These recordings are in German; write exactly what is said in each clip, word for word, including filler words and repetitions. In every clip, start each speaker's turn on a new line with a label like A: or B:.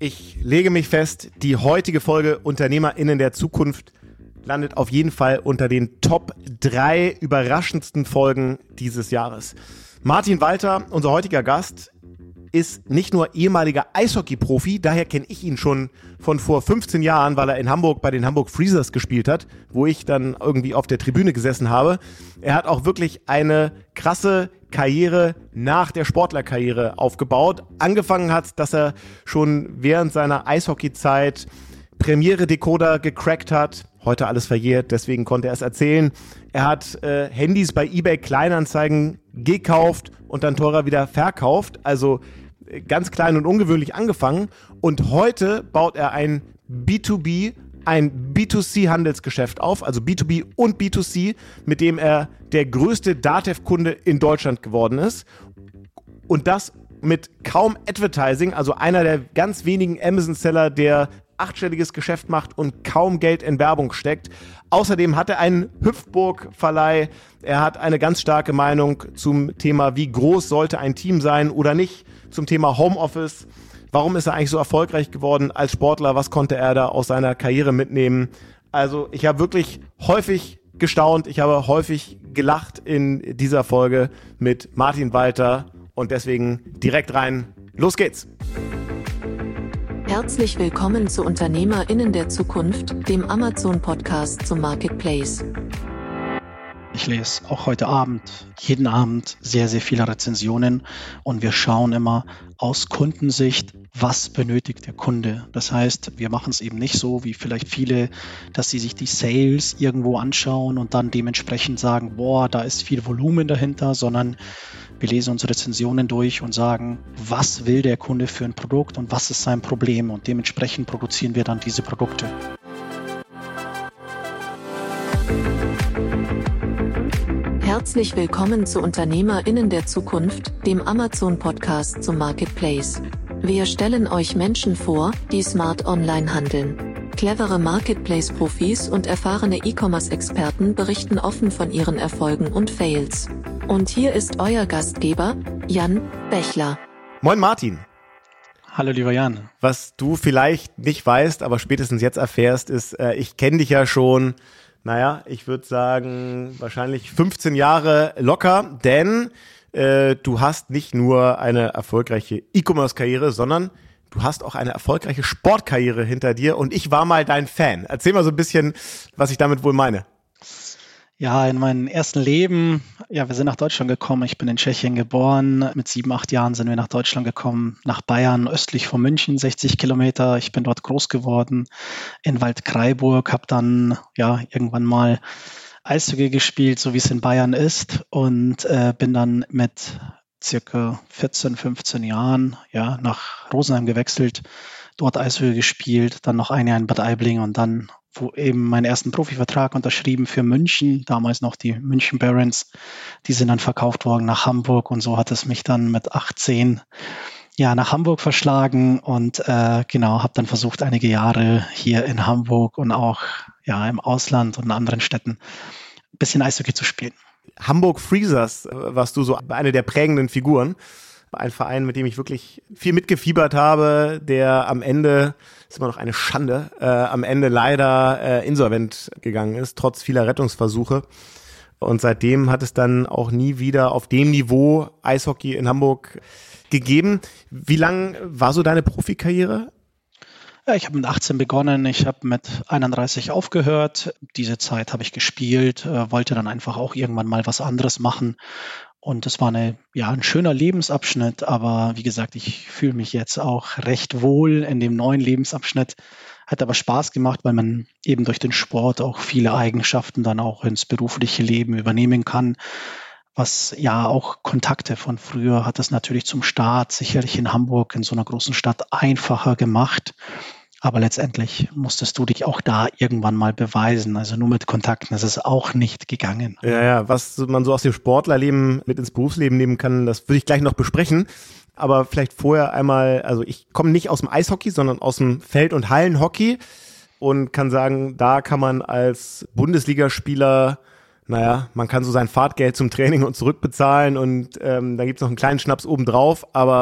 A: Ich lege mich fest, die heutige Folge UnternehmerInnen der Zukunft landet auf jeden Fall unter den Top drei überraschendsten Folgen dieses Jahres. Martin Walter, unser heutiger Gast, ist nicht nur ehemaliger Eishockey-Profi, daher kenne ich ihn schon von vor fünfzehn Jahren, weil er in Hamburg bei den Hamburg Freezers gespielt hat, wo ich dann irgendwie auf der Tribüne gesessen habe. Er hat auch wirklich eine krasse Karriere nach der Sportlerkarriere aufgebaut. Angefangen hat, dass er schon während seiner Eishockey-Zeit Premiere-Decoder gecrackt hat. Heute alles verjährt, deswegen konnte er es erzählen. Er hat äh, Handys bei eBay Kleinanzeigen gekauft und dann teurer wieder verkauft. Also äh, ganz klein und ungewöhnlich angefangen. Und heute baut er ein B zwei B, ein B zwei C-Handelsgeschäft auf, also B zwei B und B zwei C, mit dem er der größte Datev-Kunde in Deutschland geworden ist. Und das mit kaum Advertising, also einer der ganz wenigen Amazon-Seller, der achtstelliges Geschäft macht und kaum Geld in Werbung steckt. Außerdem hat er einen Hüpfburg-Verleih. Er hat eine ganz starke Meinung zum Thema, wie groß sollte ein Team sein oder nicht, zum Thema Homeoffice. Warum ist er eigentlich so erfolgreich geworden als Sportler? Was konnte er da aus seiner Karriere mitnehmen? Also ich habe wirklich häufig gestaunt. Ich habe häufig gelacht in dieser Folge mit Martin Walter und deswegen direkt rein. Los geht's!
B: Herzlich willkommen zu UnternehmerInnen der Zukunft, dem Amazon-Podcast zum Marketplace.
C: Ich lese auch heute Abend, jeden Abend sehr, sehr viele Rezensionen und wir schauen immer aus Kundensicht, was benötigt der Kunde. Das heißt, wir machen es eben nicht so, wie vielleicht viele, dass sie sich die Sales irgendwo anschauen und dann dementsprechend sagen, boah, da ist viel Volumen dahinter, sondern wir lesen unsere Rezensionen durch und sagen, was will der Kunde für ein Produkt und was ist sein Problem und dementsprechend produzieren wir dann diese Produkte.
B: Herzlich willkommen zu UnternehmerInnen der Zukunft, dem Amazon-Podcast zum Marketplace. Wir stellen euch Menschen vor, die smart online handeln. Clevere Marketplace-Profis und erfahrene E-Commerce-Experten berichten offen von ihren Erfolgen und Fails. Und hier ist euer Gastgeber, Jan Bechler.
A: Moin Martin.
C: Hallo lieber Jan.
A: Was du vielleicht nicht weißt, aber spätestens jetzt erfährst, ist, äh, ich kenne dich ja schon, naja, ich würde sagen, wahrscheinlich fünfzehn Jahre locker, denn äh, du hast nicht nur eine erfolgreiche E-Commerce-Karriere, sondern du hast auch eine erfolgreiche Sportkarriere hinter dir und ich war mal dein Fan. Erzähl mal so ein bisschen, was ich damit wohl meine.
C: Ja, in meinem ersten Leben, ja, wir sind nach Deutschland gekommen. Ich bin in Tschechien geboren. Mit sieben, acht Jahren sind wir nach Deutschland gekommen, nach Bayern, östlich von München, sechzig Kilometer. Ich bin dort groß geworden, in Waldkraiburg, habe dann ja irgendwann mal Eishockey gespielt, so wie es in Bayern ist und äh, bin dann mit circa vierzehn, fünfzehn Jahren ja nach Rosenheim gewechselt, dort Eishockey gespielt, dann noch ein Jahr in Bad Aibling und dann wo eben meinen ersten Profivertrag unterschrieben für München, damals noch die München Barons, die sind dann verkauft worden nach Hamburg und so hat es mich dann mit achtzehn ja nach Hamburg verschlagen und äh, genau, habe dann versucht einige Jahre hier in Hamburg und auch ja im Ausland und in anderen Städten ein bisschen Eishockey zu spielen.
A: Hamburg Freezers warst du so eine der prägenden Figuren. Ein Verein, mit dem ich wirklich viel mitgefiebert habe, der am Ende, ist immer noch eine Schande, äh, am Ende leider äh, insolvent gegangen ist, trotz vieler Rettungsversuche. Und seitdem hat es dann auch nie wieder auf dem Niveau Eishockey in Hamburg gegeben. Wie lang war so deine Profikarriere?
C: Ja, ich habe mit achtzehn begonnen, ich habe mit einunddreißig aufgehört. Diese Zeit habe ich gespielt, äh, wollte dann einfach auch irgendwann mal was anderes machen. Und das war eine, ja, ein schöner Lebensabschnitt, aber wie gesagt, ich fühle mich jetzt auch recht wohl in dem neuen Lebensabschnitt. Hat aber Spaß gemacht, weil man eben durch den Sport auch viele Eigenschaften dann auch ins berufliche Leben übernehmen kann. Was ja auch Kontakte von früher hat es natürlich zum Start sicherlich in Hamburg, in so einer großen Stadt, einfacher gemacht. Aber letztendlich musstest du dich auch da irgendwann mal beweisen. Also nur mit Kontakten ist es auch nicht gegangen.
A: Ja, ja, was man so aus dem Sportlerleben mit ins Berufsleben nehmen kann, das würde ich gleich noch besprechen. Aber vielleicht vorher einmal, also ich komme nicht aus dem Eishockey, sondern aus dem Feld- und Hallenhockey und kann sagen, da kann man als Bundesligaspieler, naja, man kann so sein Fahrtgeld zum Training und zurückbezahlen und ähm, dann gibt's noch einen kleinen Schnaps obendrauf, aber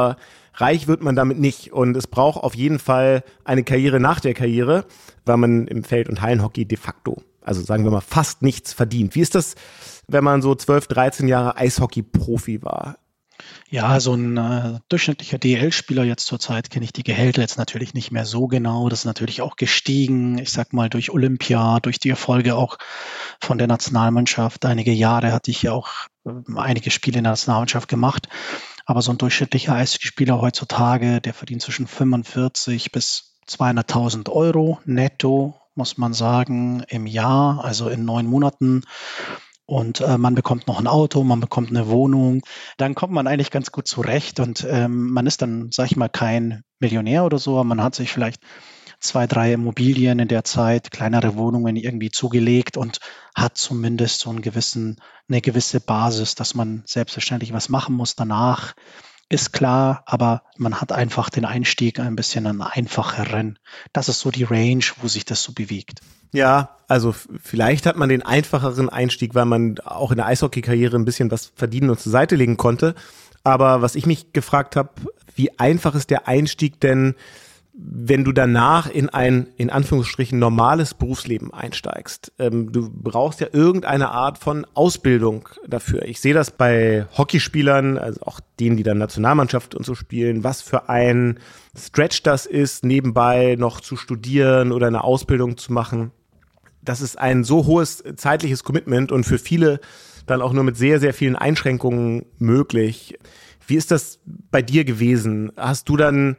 A: reich wird man damit nicht. Und es braucht auf jeden Fall eine Karriere nach der Karriere, weil man im Feld- und Hallenhockey de facto, also sagen wir mal, fast nichts verdient. Wie ist das, wenn man so zwölf, dreizehn Jahre Eishockey-Profi war?
C: Ja, so ein äh, durchschnittlicher D E L-Spieler jetzt zurzeit kenne ich die Gehälter jetzt natürlich nicht mehr so genau. Das ist natürlich auch gestiegen, ich sag mal durch Olympia, durch die Erfolge auch von der Nationalmannschaft. Einige Jahre hatte ich ja auch äh, einige Spiele in der Nationalmannschaft gemacht. Aber so ein durchschnittlicher Eishockeyspieler heutzutage, der verdient zwischen fünfundvierzig bis zweihunderttausend Euro netto, muss man sagen, im Jahr, also in neun Monaten. Und äh, man bekommt noch ein Auto, man bekommt eine Wohnung. Dann kommt man eigentlich ganz gut zurecht und ähm, man ist dann, sag ich mal, kein Millionär oder so, aber man hat sich vielleicht zwei, drei Immobilien in der Zeit, kleinere Wohnungen irgendwie zugelegt und hat zumindest so einen gewissen, eine gewisse Basis, dass man selbstverständlich was machen muss danach. Ist klar, aber man hat einfach den Einstieg ein bisschen einen einfacheren. Das ist so die Range, wo sich das so bewegt.
A: Ja, also f- vielleicht hat man den einfacheren Einstieg, weil man auch in der Eishockey-Karriere ein bisschen was verdienen und zur Seite legen konnte. Aber was ich mich gefragt habe, wie einfach ist der Einstieg denn, wenn du danach in ein, in Anführungsstrichen, normales Berufsleben einsteigst? Ähm, du brauchst ja irgendeine Art von Ausbildung dafür. Ich sehe das bei Hockeyspielern, also auch denen, die dann Nationalmannschaft und so spielen, was für ein Stretch das ist, nebenbei noch zu studieren oder eine Ausbildung zu machen. Das ist ein so hohes zeitliches Commitment und für viele dann auch nur mit sehr, sehr vielen Einschränkungen möglich. Wie ist das bei dir gewesen? Hast du dann,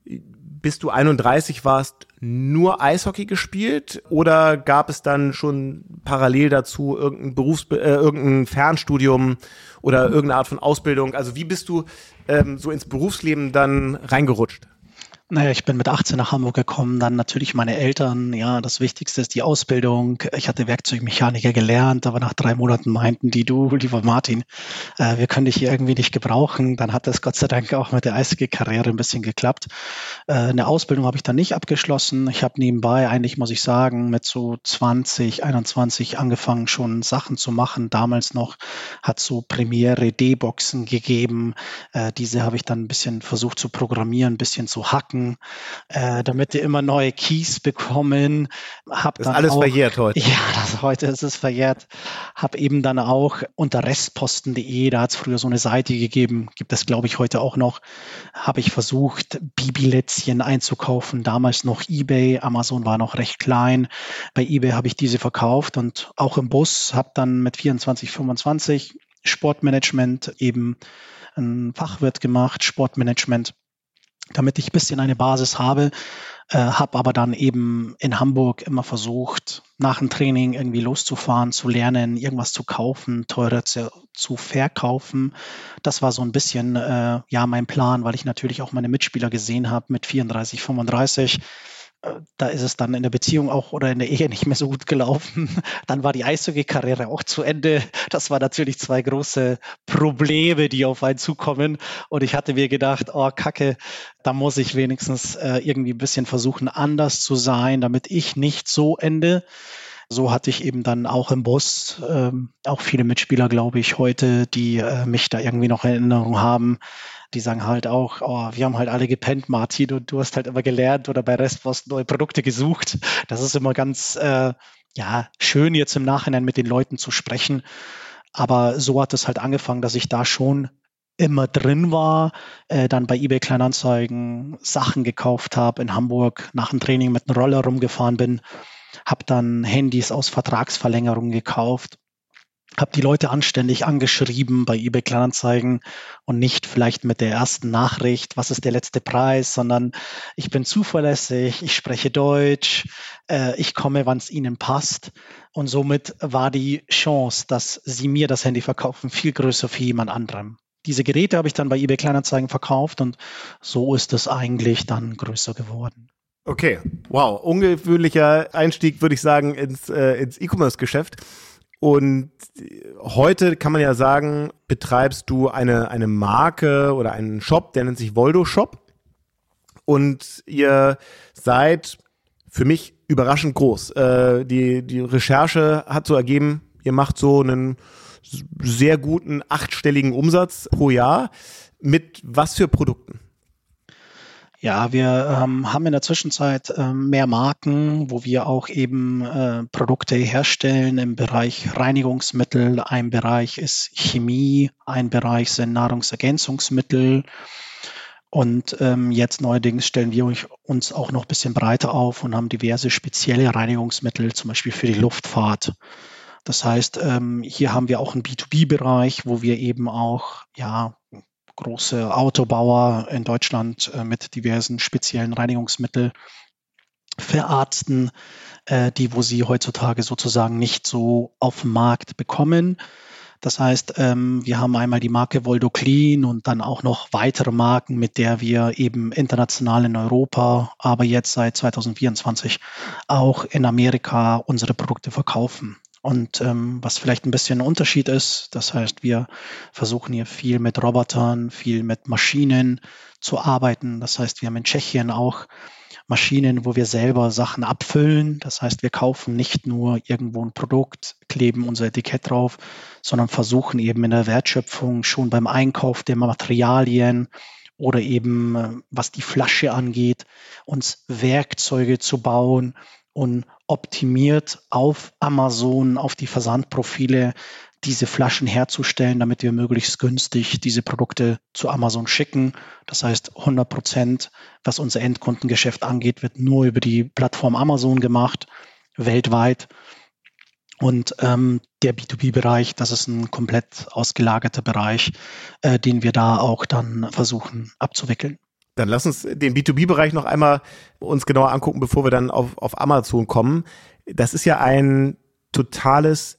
A: bis du einunddreißig warst, nur Eishockey gespielt oder gab es dann schon parallel dazu irgendein Berufs äh, irgendein Fernstudium oder irgendeine Art von Ausbildung? Also wie bist du ähm, so ins Berufsleben dann reingerutscht?
C: Naja, ich bin mit achtzehn nach Hamburg gekommen, dann natürlich meine Eltern, ja, das Wichtigste ist die Ausbildung. Ich hatte Werkzeugmechaniker gelernt, aber nach drei Monaten meinten die, du, lieber Martin, äh, wir können dich hier irgendwie nicht gebrauchen. Dann hat das Gott sei Dank auch mit der Eishockey-Karriere ein bisschen geklappt. Äh, eine Ausbildung habe ich dann nicht abgeschlossen. Ich habe nebenbei eigentlich, muss ich sagen, mit so zwanzig, einundzwanzig angefangen, schon Sachen zu machen. Damals noch hat so Premiere D-Boxen gegeben. Äh, diese habe ich dann ein bisschen versucht zu programmieren, ein bisschen zu hacken. Äh, damit die immer neue Keys bekommen. Hab
A: das ist
C: dann
A: alles
C: auch,
A: verjährt heute.
C: Ja, das, heute ist es verjährt. Habe eben dann auch unter restposten punkt de, da hat es früher so eine Seite gegeben, gibt es glaube ich heute auch noch, habe ich versucht, Bibilätzchen einzukaufen. Damals noch eBay, Amazon war noch recht klein. Bei eBay habe ich diese verkauft und auch im Bus, habe dann mit vierundzwanzig, fünfundzwanzig Sportmanagement eben einen Fachwirt gemacht, Sportmanagement, damit ich ein bisschen eine Basis habe, äh, habe aber dann eben in Hamburg immer versucht, nach dem Training irgendwie loszufahren, zu lernen, irgendwas zu kaufen, teurer zu, zu verkaufen. Das war so ein bisschen äh, ja mein Plan, weil ich natürlich auch meine Mitspieler gesehen habe mit vierunddreißig, fünfunddreißig. Da ist es dann in der Beziehung auch oder in der Ehe nicht mehr so gut gelaufen. Dann war die Eishockey-Karriere auch zu Ende. Das waren natürlich zwei große Probleme, die auf einen zukommen. Und ich hatte mir gedacht, oh Kacke, da muss ich wenigstens äh, irgendwie ein bisschen versuchen, anders zu sein, damit ich nicht so ende. So hatte ich eben dann auch im Bus ähm, auch viele Mitspieler, glaube ich, heute, die äh, mich da irgendwie noch in Erinnerung haben. Die sagen halt auch, oh, wir haben halt alle gepennt, Martin, und du hast halt immer gelernt oder bei Restpost neue Produkte gesucht. Das ist immer ganz äh, ja schön, jetzt im Nachhinein mit den Leuten zu sprechen. Aber so hat es halt angefangen, dass ich da schon immer drin war, äh, dann bei eBay Kleinanzeigen Sachen gekauft habe, in Hamburg nach dem Training mit einem Roller rumgefahren bin, habe dann Handys aus Vertragsverlängerungen gekauft, habe die Leute anständig angeschrieben bei eBay Kleinanzeigen und nicht vielleicht mit der ersten Nachricht, was ist der letzte Preis, sondern ich bin zuverlässig, ich spreche Deutsch, äh, ich komme, wann es ihnen passt. Und somit war die Chance, dass sie mir das Handy verkaufen, viel größer für jemand anderem. Diese Geräte habe ich dann bei eBay Kleinanzeigen verkauft und so ist es eigentlich dann größer geworden.
A: Okay, wow, ungewöhnlicher Einstieg, würde ich sagen, ins, äh, ins E-Commerce-Geschäft. Und heute kann man ja sagen, betreibst du eine, eine Marke oder einen Shop, der nennt sich Voldo Shop. Und ihr seid für mich überraschend groß. Äh, die, die Recherche hat so ergeben, ihr macht so einen sehr guten achtstelligen Umsatz pro Jahr. Mit was für Produkten?
C: Ja, wir ähm, haben in der Zwischenzeit ähm, mehr Marken, wo wir auch eben äh, Produkte herstellen im Bereich Reinigungsmittel. Ein Bereich ist Chemie, ein Bereich sind Nahrungsergänzungsmittel. Und ähm, jetzt neuerdings stellen wir uns auch noch ein bisschen breiter auf und haben diverse spezielle Reinigungsmittel, zum Beispiel für die Luftfahrt. Das heißt, ähm, hier haben wir auch einen B zwei B-Bereich, wo wir eben auch ja große Autobauer in Deutschland äh, mit diversen speziellen Reinigungsmitteln verarzten, äh, die, wo sie heutzutage sozusagen nicht so auf dem Markt bekommen. Das heißt, ähm, wir haben einmal die Marke Voldo Clean und dann auch noch weitere Marken, mit der wir eben international in Europa, aber jetzt seit zwanzig vierundzwanzig auch in Amerika unsere Produkte verkaufen. Und ähm, was vielleicht ein bisschen ein Unterschied ist, das heißt, wir versuchen hier viel mit Robotern, viel mit Maschinen zu arbeiten. Das heißt, wir haben in Tschechien auch Maschinen, wo wir selber Sachen abfüllen. Das heißt, wir kaufen nicht nur irgendwo ein Produkt, kleben unser Etikett drauf, sondern versuchen eben in der Wertschöpfung schon beim Einkauf der Materialien oder eben, was die Flasche angeht, uns Werkzeuge zu bauen und optimiert auf Amazon, auf die Versandprofile diese Flaschen herzustellen, damit wir möglichst günstig diese Produkte zu Amazon schicken. Das heißt, hundert Prozent, was unser Endkundengeschäft angeht, wird nur über die Plattform Amazon gemacht, weltweit. Und ähm, der B zwei B-Bereich, das ist ein komplett ausgelagerter Bereich, äh, den wir da auch dann versuchen abzuwickeln.
A: Dann lass uns den B zwei B-Bereich noch einmal uns genauer angucken, bevor wir dann auf, auf Amazon kommen. Das ist ja ein totales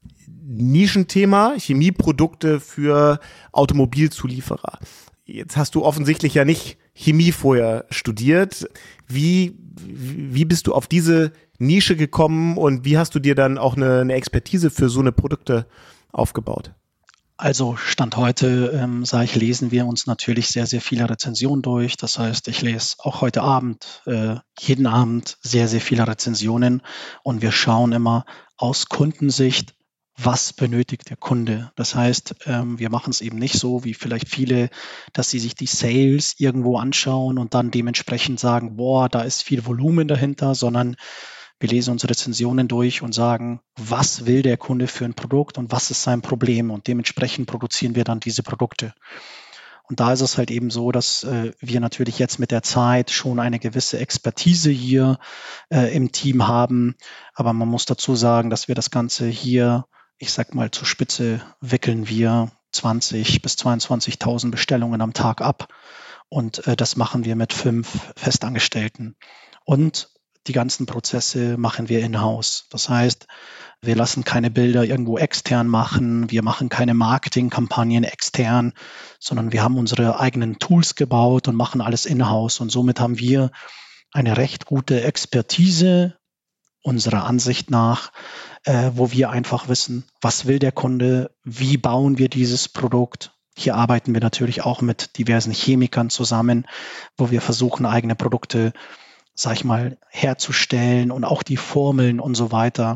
A: Nischenthema, Chemieprodukte für Automobilzulieferer. Jetzt hast du offensichtlich ja nicht Chemie vorher studiert. Wie, wie bist du auf diese Nische gekommen und wie hast du dir dann auch eine, eine Expertise für so eine Produkte aufgebaut?
C: Also Stand heute, ähm, sage ich, lesen wir uns natürlich sehr, sehr viele Rezensionen durch. Das heißt, ich lese auch heute Abend, äh, jeden Abend sehr, sehr viele Rezensionen und wir schauen immer aus Kundensicht, was benötigt der Kunde. Das heißt, ähm, wir machen es eben nicht so, wie vielleicht viele, dass sie sich die Sales irgendwo anschauen und dann dementsprechend sagen, boah, da ist viel Volumen dahinter, sondern wir lesen unsere Rezensionen durch und sagen, was will der Kunde für ein Produkt und was ist sein Problem und dementsprechend produzieren wir dann diese Produkte. Und da ist es halt eben so, dass äh, wir natürlich jetzt mit der Zeit schon eine gewisse Expertise hier äh, im Team haben, aber man muss dazu sagen, dass wir das Ganze hier, ich sag mal, zur Spitze wickeln wir zwanzig bis zweiundzwanzigtausend Bestellungen am Tag ab und äh, das machen wir mit fünf Festangestellten. Und die ganzen Prozesse machen wir in-house. Das heißt, wir lassen keine Bilder irgendwo extern machen, wir machen keine Marketingkampagnen extern, sondern wir haben unsere eigenen Tools gebaut und machen alles in-house. Und somit haben wir eine recht gute Expertise unserer Ansicht nach, äh, wo wir einfach wissen, was will der Kunde, wie bauen wir dieses Produkt. Hier arbeiten wir natürlich auch mit diversen Chemikern zusammen, wo wir versuchen, eigene Produkte sag ich mal, herzustellen und auch die Formeln und so weiter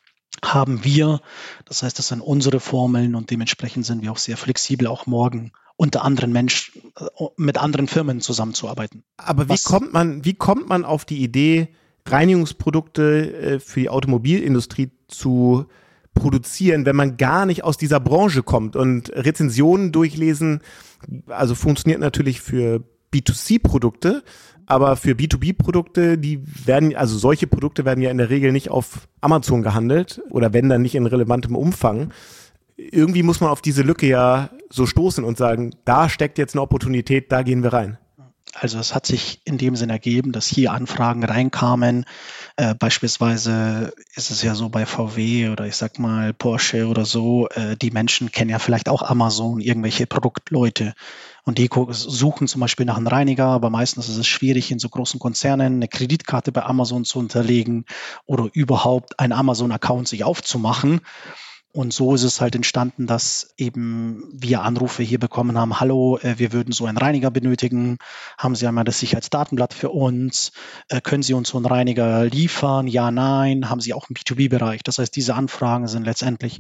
C: haben wir. Das heißt, das sind unsere Formeln und dementsprechend sind wir auch sehr flexibel, auch morgen unter anderen Menschen, mit anderen Firmen zusammenzuarbeiten.
A: Aber wie Was? kommt man, wie kommt man auf die Idee, Reinigungsprodukte für die Automobilindustrie zu produzieren, wenn man gar nicht aus dieser Branche kommt? Und Rezensionen durchlesen, also funktioniert natürlich für B zwei C-Produkte, aber für B zwei B-Produkte, die werden, also solche Produkte werden ja in der Regel nicht auf Amazon gehandelt oder wenn dann nicht in relevantem Umfang. Irgendwie muss man auf diese Lücke ja so stoßen und sagen, da steckt jetzt eine Opportunität, da gehen wir rein.
C: Also es hat sich in dem Sinn ergeben, dass hier Anfragen reinkamen. Äh, beispielsweise ist es ja so bei V W oder ich sag mal Porsche oder so, äh, die Menschen kennen ja vielleicht auch Amazon, irgendwelche Produktleute. Und die suchen zum Beispiel nach einem Reiniger, aber meistens ist es schwierig, in so großen Konzernen eine Kreditkarte bei Amazon zu hinterlegen oder überhaupt einen Amazon-Account sich aufzumachen. Und so ist es halt entstanden, dass eben wir Anrufe hier bekommen haben, hallo, äh, wir würden so einen Reiniger benötigen, haben Sie einmal das Sicherheitsdatenblatt für uns, äh, können Sie uns so einen Reiniger liefern, ja, nein, haben Sie auch einen B zwei B-Bereich. Das heißt, diese Anfragen sind letztendlich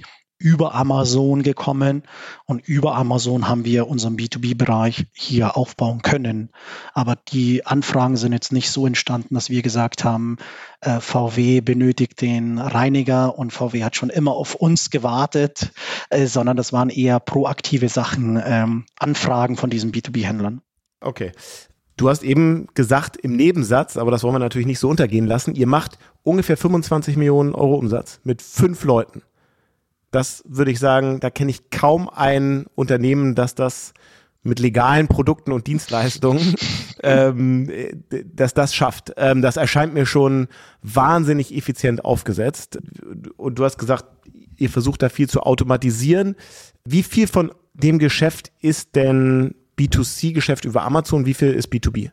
C: über Amazon gekommen und über Amazon haben wir unseren B zwei B-Bereich hier aufbauen können. Aber die Anfragen sind jetzt nicht so entstanden, dass wir gesagt haben, äh, V W benötigt den Reiniger und V W hat schon immer auf uns gewartet, äh, sondern das waren eher proaktive Sachen, ähm, Anfragen von diesen B zwei B-Händlern.
A: Okay. Du hast eben gesagt im Nebensatz, aber das wollen wir natürlich nicht so untergehen lassen, ihr macht ungefähr fünfundzwanzig Millionen Euro Umsatz mit fünf Leuten. Das würde ich sagen, da kenne ich kaum ein Unternehmen, das das mit legalen Produkten und Dienstleistungen, ähm, dass das schafft. Ähm, das erscheint mir schon wahnsinnig effizient aufgesetzt. Und du hast gesagt, ihr versucht da viel zu automatisieren. Wie viel von dem Geschäft ist denn B zwei C-Geschäft über Amazon? Wie viel ist B zwei B?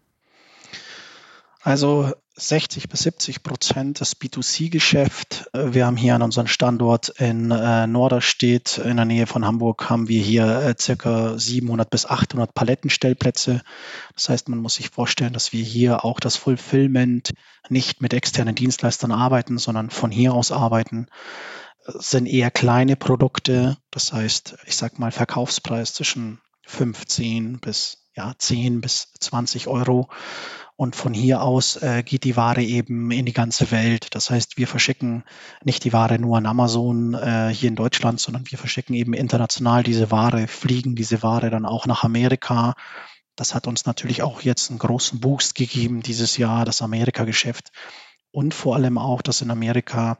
C: Also sechzig bis siebzig Prozent des B zwei C-Geschäft. Wir haben hier an unserem Standort in äh, Norderstedt in der Nähe von Hamburg haben wir hier äh, circa siebenhundert bis achthundert Palettenstellplätze. Das heißt, man muss sich vorstellen, dass wir hier auch das Fulfillment nicht mit externen Dienstleistern arbeiten, sondern von hier aus arbeiten. Das sind eher kleine Produkte. Das heißt, ich sag mal Verkaufspreis zwischen fünfzehn bis ja, zehn bis zwanzig Euro. Und von hier aus äh, geht die Ware eben in die ganze Welt. Das heißt, wir verschicken nicht die Ware nur an Amazon äh, hier in Deutschland, sondern wir verschicken eben international diese Ware, fliegen diese Ware dann auch nach Amerika. Das hat uns natürlich auch jetzt einen großen Boost gegeben dieses Jahr, das Amerika-Geschäft. Und vor allem auch, dass in Amerika,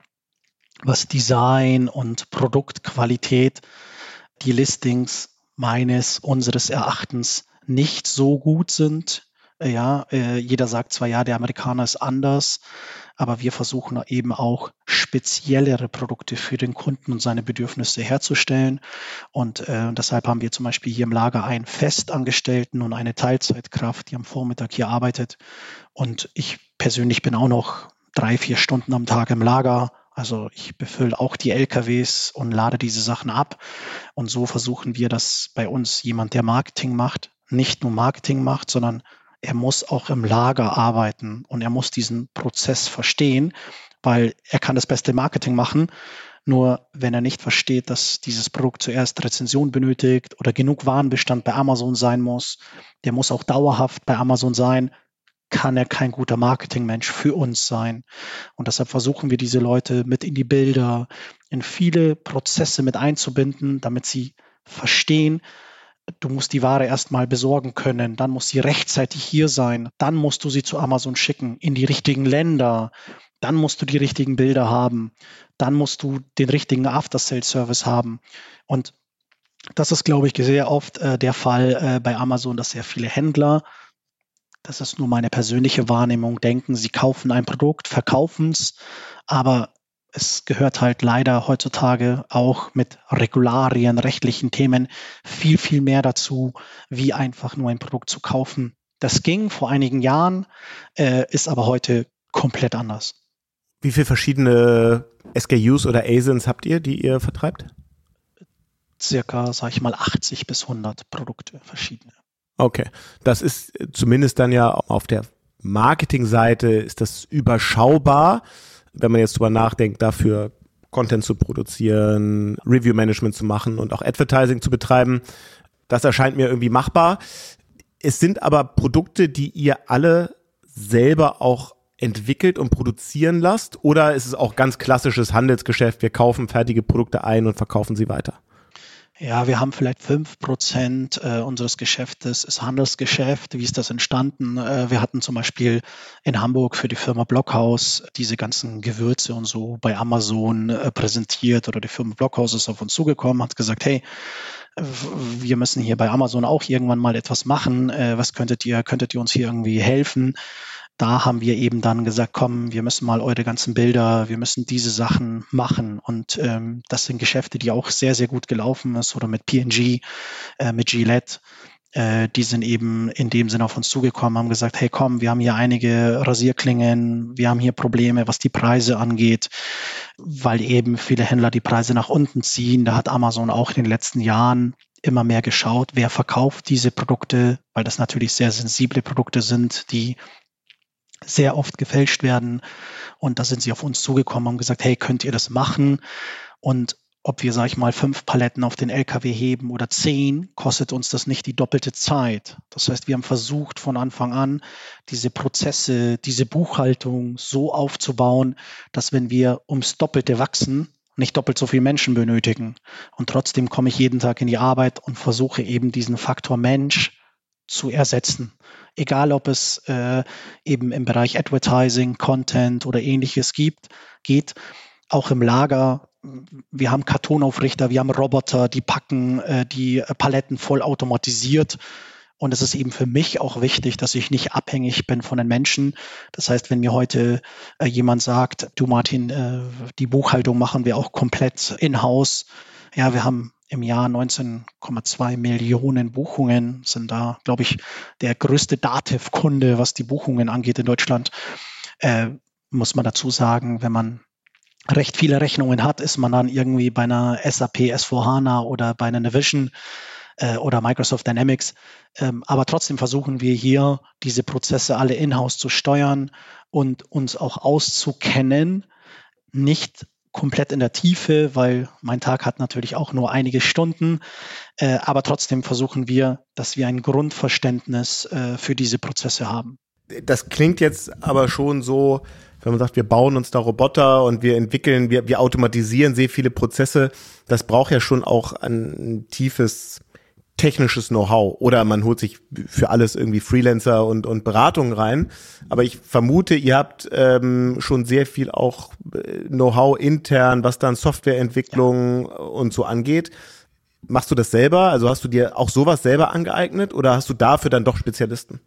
C: was Design und Produktqualität, die Listings meines, unseres Erachtens nicht so gut sind. Ja, äh, jeder sagt zwar, ja, der Amerikaner ist anders, aber wir versuchen eben auch speziellere Produkte für den Kunden und seine Bedürfnisse herzustellen. Und äh, deshalb haben wir zum Beispiel hier im Lager einen Festangestellten und eine Teilzeitkraft, die am Vormittag hier arbeitet. Und ich persönlich bin auch noch drei, vier Stunden am Tag im Lager. Also ich befülle auch die L K Ws und lade diese Sachen ab. Und so versuchen wir, dass bei uns jemand, der Marketing macht, nicht nur Marketing macht, sondern er muss auch im Lager arbeiten und er muss diesen Prozess verstehen, weil er kann das beste Marketing machen. Nur wenn er nicht versteht, dass dieses Produkt zuerst Rezension benötigt oder genug Warenbestand bei Amazon sein muss, der muss auch dauerhaft bei Amazon sein, kann er kein guter Marketingmensch für uns sein. Und deshalb versuchen wir diese Leute mit in die Bilder, in viele Prozesse mit einzubinden, damit sie verstehen, du musst die Ware erstmal besorgen können, dann muss sie rechtzeitig hier sein, dann musst du sie zu Amazon schicken, in die richtigen Länder, dann musst du die richtigen Bilder haben, dann musst du den richtigen After-Sales-Service haben. Und das ist, glaube ich, sehr oft äh, der Fall äh, bei Amazon, dass sehr viele Händler, das ist nur meine persönliche Wahrnehmung, denken, sie kaufen ein Produkt, verkaufen es, aber es gehört halt leider heutzutage auch mit Regularien, rechtlichen Themen viel, viel mehr dazu, wie einfach nur ein Produkt zu kaufen. Das ging vor einigen Jahren, äh, ist aber heute komplett anders.
A: Wie viele verschiedene S K Us oder A S I Ns habt ihr, die ihr vertreibt?
C: Circa, sage ich mal, achtzig bis hundert Produkte, verschiedene.
A: Okay, das ist zumindest dann ja auf der Marketingseite ist das überschaubar. Wenn man jetzt drüber nachdenkt, dafür Content zu produzieren, Review-Management zu machen und auch Advertising zu betreiben, das erscheint mir irgendwie machbar. Es sind aber Produkte, die ihr alle selber auch entwickelt und produzieren lasst, oder ist es auch ganz klassisches Handelsgeschäft, wir kaufen fertige Produkte ein und verkaufen sie weiter?
C: Ja, wir haben vielleicht fünf Prozent äh, unseres Geschäftes ist Handelsgeschäft. Wie ist das entstanden? Äh, wir hatten zum Beispiel in Hamburg für die Firma Blockhaus diese ganzen Gewürze und so bei Amazon äh, präsentiert, oder die Firma Blockhaus ist auf uns zugekommen, hat gesagt, hey, wir müssen hier bei Amazon auch irgendwann mal etwas machen. Äh, was könntet ihr, könntet ihr uns hier irgendwie helfen? Da haben wir eben dann gesagt, komm, wir müssen mal eure ganzen Bilder, wir müssen diese Sachen machen. Und ähm, das sind Geschäfte, die auch sehr, sehr gut gelaufen ist. Oder mit P und G, äh, mit Gillette. Äh, die sind eben in dem Sinne auf uns zugekommen, haben gesagt, hey komm, wir haben hier einige Rasierklingen, wir haben hier Probleme, was die Preise angeht, weil eben viele Händler die Preise nach unten ziehen. Da hat Amazon auch in den letzten Jahren immer mehr geschaut, wer verkauft diese Produkte, weil das natürlich sehr sensible Produkte sind, die sehr oft gefälscht werden. Und da sind sie auf uns zugekommen und haben gesagt, hey, könnt ihr das machen? Und ob wir, sag ich mal, fünf Paletten auf den L K W heben oder zehn, kostet uns das nicht die doppelte Zeit. Das heißt, wir haben versucht von Anfang an, diese Prozesse, diese Buchhaltung so aufzubauen, dass wenn wir ums Doppelte wachsen, nicht doppelt so viele Menschen benötigen. Und trotzdem komme ich jeden Tag in die Arbeit und versuche eben diesen Faktor Mensch zu ersetzen. Egal, ob es äh, eben im Bereich Advertising, Content oder ähnliches gibt, geht. Auch im Lager. Wir haben Kartonaufrichter, wir haben Roboter, die packen äh, die Paletten voll automatisiert. Und es ist eben für mich auch wichtig, dass ich nicht abhängig bin von den Menschen. Das heißt, wenn mir heute äh, jemand sagt, du Martin, äh, die Buchhaltung machen wir auch komplett in-house. Ja, wir haben im Jahr neunzehn Komma zwei Millionen Buchungen, sind da, glaube ich, der größte Dativ-Kunde, was die Buchungen angeht in Deutschland. Äh, muss man dazu sagen, wenn man recht viele Rechnungen hat, ist man dann irgendwie bei einer S A P S vier HANA oder bei einer Navision oder Microsoft Dynamics. Aber trotzdem versuchen wir hier, diese Prozesse alle in-house zu steuern und uns auch auszukennen. Nicht komplett in der Tiefe, weil mein Tag hat natürlich auch nur einige Stunden. Aber trotzdem versuchen wir, dass wir ein Grundverständnis für diese Prozesse haben.
A: Das klingt jetzt aber schon so, wenn man sagt, wir bauen uns da Roboter und wir entwickeln, wir, wir automatisieren sehr viele Prozesse. Das braucht ja schon auch ein tiefes technisches Know-how oder man holt sich für alles irgendwie Freelancer und, und Beratungen rein. Aber ich vermute, ihr habt ähm, schon sehr viel auch Know-how intern, was dann Softwareentwicklung ja. und so angeht. Machst du das selber? Also hast du dir auch sowas selber angeeignet oder hast du dafür dann doch Spezialisten?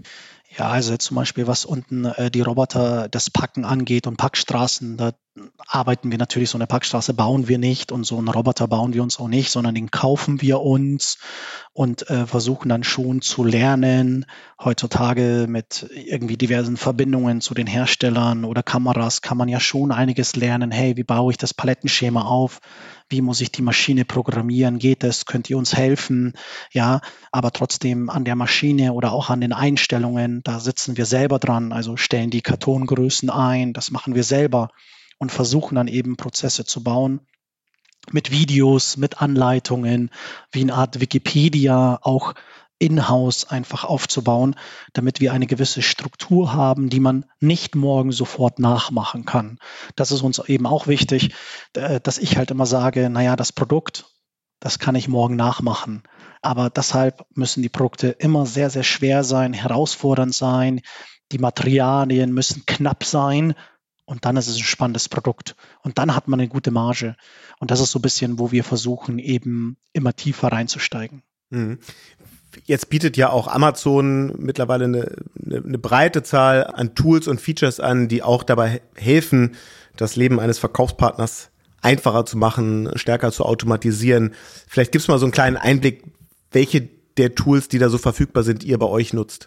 C: Ja, also zum Beispiel, was unten äh, die Roboter, das Packen angeht und Packstraßen, da arbeiten wir natürlich, so eine Packstraße bauen wir nicht und so einen Roboter bauen wir uns auch nicht, sondern den kaufen wir uns und äh, versuchen dann schon zu lernen, heutzutage mit irgendwie diversen Verbindungen zu den Herstellern oder Kameras kann man ja schon einiges lernen. Hey, wie baue ich das Palettenschema auf? Wie muss ich die Maschine programmieren? Geht es? Könnt ihr uns helfen? Ja, aber trotzdem an der Maschine oder auch an den Einstellungen, da sitzen wir selber dran, also stellen die Kartongrößen ein, das machen wir selber und versuchen dann eben Prozesse zu bauen mit Videos, mit Anleitungen, wie eine Art Wikipedia auch in-house einfach aufzubauen, damit wir eine gewisse Struktur haben, die man nicht morgen sofort nachmachen kann. Das ist uns eben auch wichtig, dass ich halt immer sage, naja, das Produkt, das kann ich morgen nachmachen. Aber deshalb müssen die Produkte immer sehr, sehr schwer sein, herausfordernd sein. Die Materialien müssen knapp sein. Und dann ist es ein spannendes Produkt. Und dann hat man eine gute Marge. Und das ist so ein bisschen, wo wir versuchen, eben immer tiefer reinzusteigen.
A: Mhm. Jetzt bietet ja auch Amazon mittlerweile eine, eine, eine breite Zahl an Tools und Features an, die auch dabei helfen, das Leben eines Verkaufspartners einfacher zu machen, stärker zu automatisieren. Vielleicht gibst du mal so einen kleinen Einblick, welche der Tools, die da so verfügbar sind, ihr bei euch nutzt.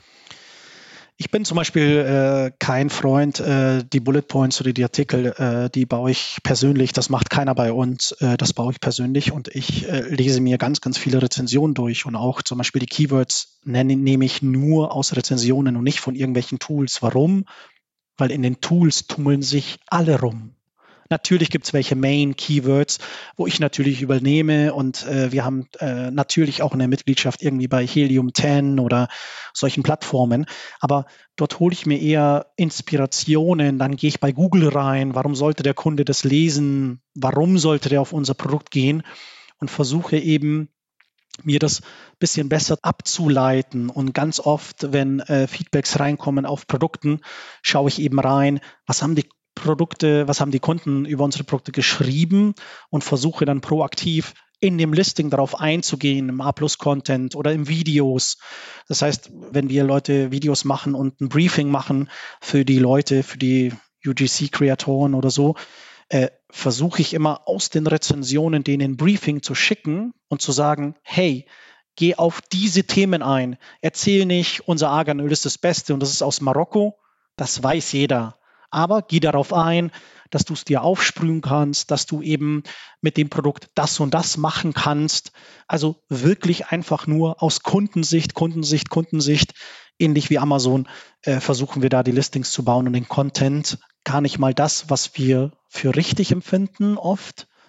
C: Ich bin zum Beispiel äh, kein Freund, äh, die Bullet Points oder die Artikel, äh, die baue ich persönlich, das macht keiner bei uns, äh, das baue ich persönlich und ich äh, lese mir ganz, ganz viele Rezensionen durch und auch zum Beispiel die Keywords nenne, nehme ich nur aus Rezensionen und nicht von irgendwelchen Tools. Warum? Weil in den Tools tummeln sich alle rum. Natürlich gibt es welche Main-Keywords, wo ich natürlich übernehme und äh, wir haben äh, natürlich auch eine Mitgliedschaft irgendwie bei Helium zehn oder solchen Plattformen, aber dort hole ich mir eher Inspirationen, dann gehe ich bei Google rein, warum sollte der Kunde das lesen, warum sollte der auf unser Produkt gehen und versuche eben mir das ein bisschen besser abzuleiten und ganz oft, wenn äh, Feedbacks reinkommen auf Produkten, schaue ich eben rein, was haben die Produkte, was haben die Kunden über unsere Produkte geschrieben und versuche dann proaktiv in dem Listing darauf einzugehen, im A-Plus-Content oder in Videos. Das heißt, wenn wir Leute Videos machen und ein Briefing machen für die Leute, für die U G C-Kreatoren oder so, äh, versuche ich immer aus den Rezensionen denen ein Briefing zu schicken und zu sagen, hey, geh auf diese Themen ein. Erzähl nicht, unser Arganöl ist das Beste und das ist aus Marokko. Das weiß jeder. Aber geh darauf ein, dass du es dir aufsprühen kannst, dass du eben mit dem Produkt das und das machen kannst. Also wirklich einfach nur aus Kundensicht, Kundensicht, Kundensicht, ähnlich wie Amazon, äh, versuchen wir da die Listings zu bauen und den Content gar nicht mal das, was wir für richtig empfinden oft,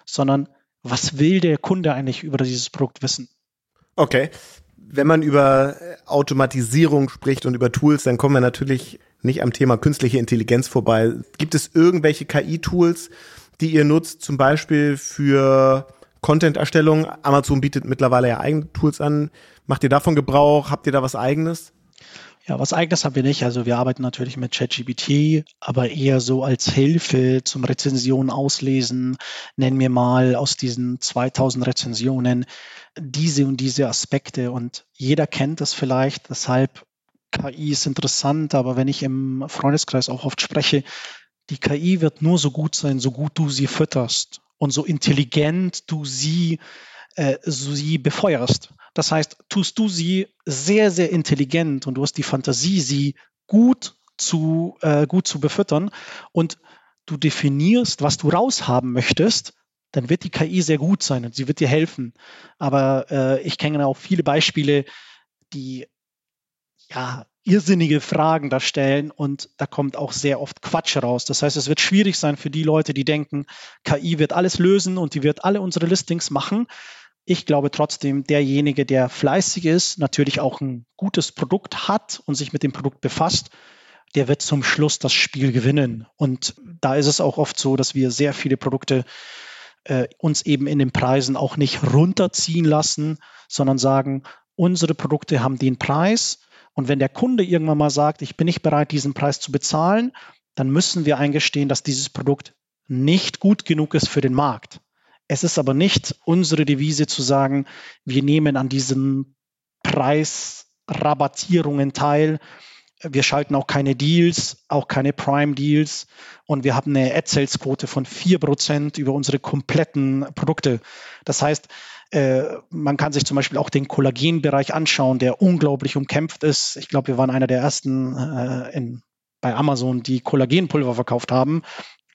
C: sondern was will der Kunde eigentlich über dieses Produkt wissen?
A: Okay. Wenn man über Automatisierung spricht und über Tools, dann kommen wir natürlich nicht am Thema künstliche Intelligenz vorbei. Gibt es irgendwelche K I-Tools, die ihr nutzt, zum Beispiel für Content-Erstellung? Amazon bietet mittlerweile ja eigene Tools an. Macht ihr davon Gebrauch? Habt ihr da was Eigenes?
C: Ja, was Eigenes haben wir nicht. Also wir arbeiten natürlich mit ChatGPT, aber eher so als Hilfe zum Rezensionen auslesen. Nennen wir mal aus diesen zweitausend Rezensionen diese und diese Aspekte. Und jeder kennt das vielleicht, deshalb K I ist interessant, aber wenn ich im Freundeskreis auch oft spreche, die K I wird nur so gut sein, so gut du sie fütterst und so intelligent du sie, äh, so sie befeuerst. Das heißt, tust du sie sehr, sehr intelligent und du hast die Fantasie, sie gut zu, äh, gut zu befüttern und du definierst, was du raushaben möchtest, dann wird die K I sehr gut sein und sie wird dir helfen. Aber äh, ich kenne auch viele Beispiele, die ja irrsinnige Fragen da stellen und da kommt auch sehr oft Quatsch raus. Das heißt, es wird schwierig sein für die Leute, die denken, K I wird alles lösen und die wird alle unsere Listings machen. Ich glaube trotzdem, derjenige, der fleißig ist, natürlich auch ein gutes Produkt hat und sich mit dem Produkt befasst, der wird zum Schluss das Spiel gewinnen. Und da ist es auch oft so, dass wir sehr viele Produkte äh, uns eben in den Preisen auch nicht runterziehen lassen, sondern sagen, unsere Produkte haben den Preis. Und wenn der Kunde irgendwann mal sagt, ich bin nicht bereit, diesen Preis zu bezahlen, dann müssen wir eingestehen, dass dieses Produkt nicht gut genug ist für den Markt. Es ist aber nicht unsere Devise zu sagen, wir nehmen an diesen Preisrabattierungen teil. Wir schalten auch keine Deals, auch keine Prime-Deals und wir haben eine Ad-Sales-Quote von vier Prozent über unsere kompletten Produkte. Das heißt, äh, man kann sich zum Beispiel auch den Kollagenbereich anschauen, der unglaublich umkämpft ist. Ich glaube, wir waren einer der ersten äh, in, bei Amazon, die Kollagenpulver verkauft haben.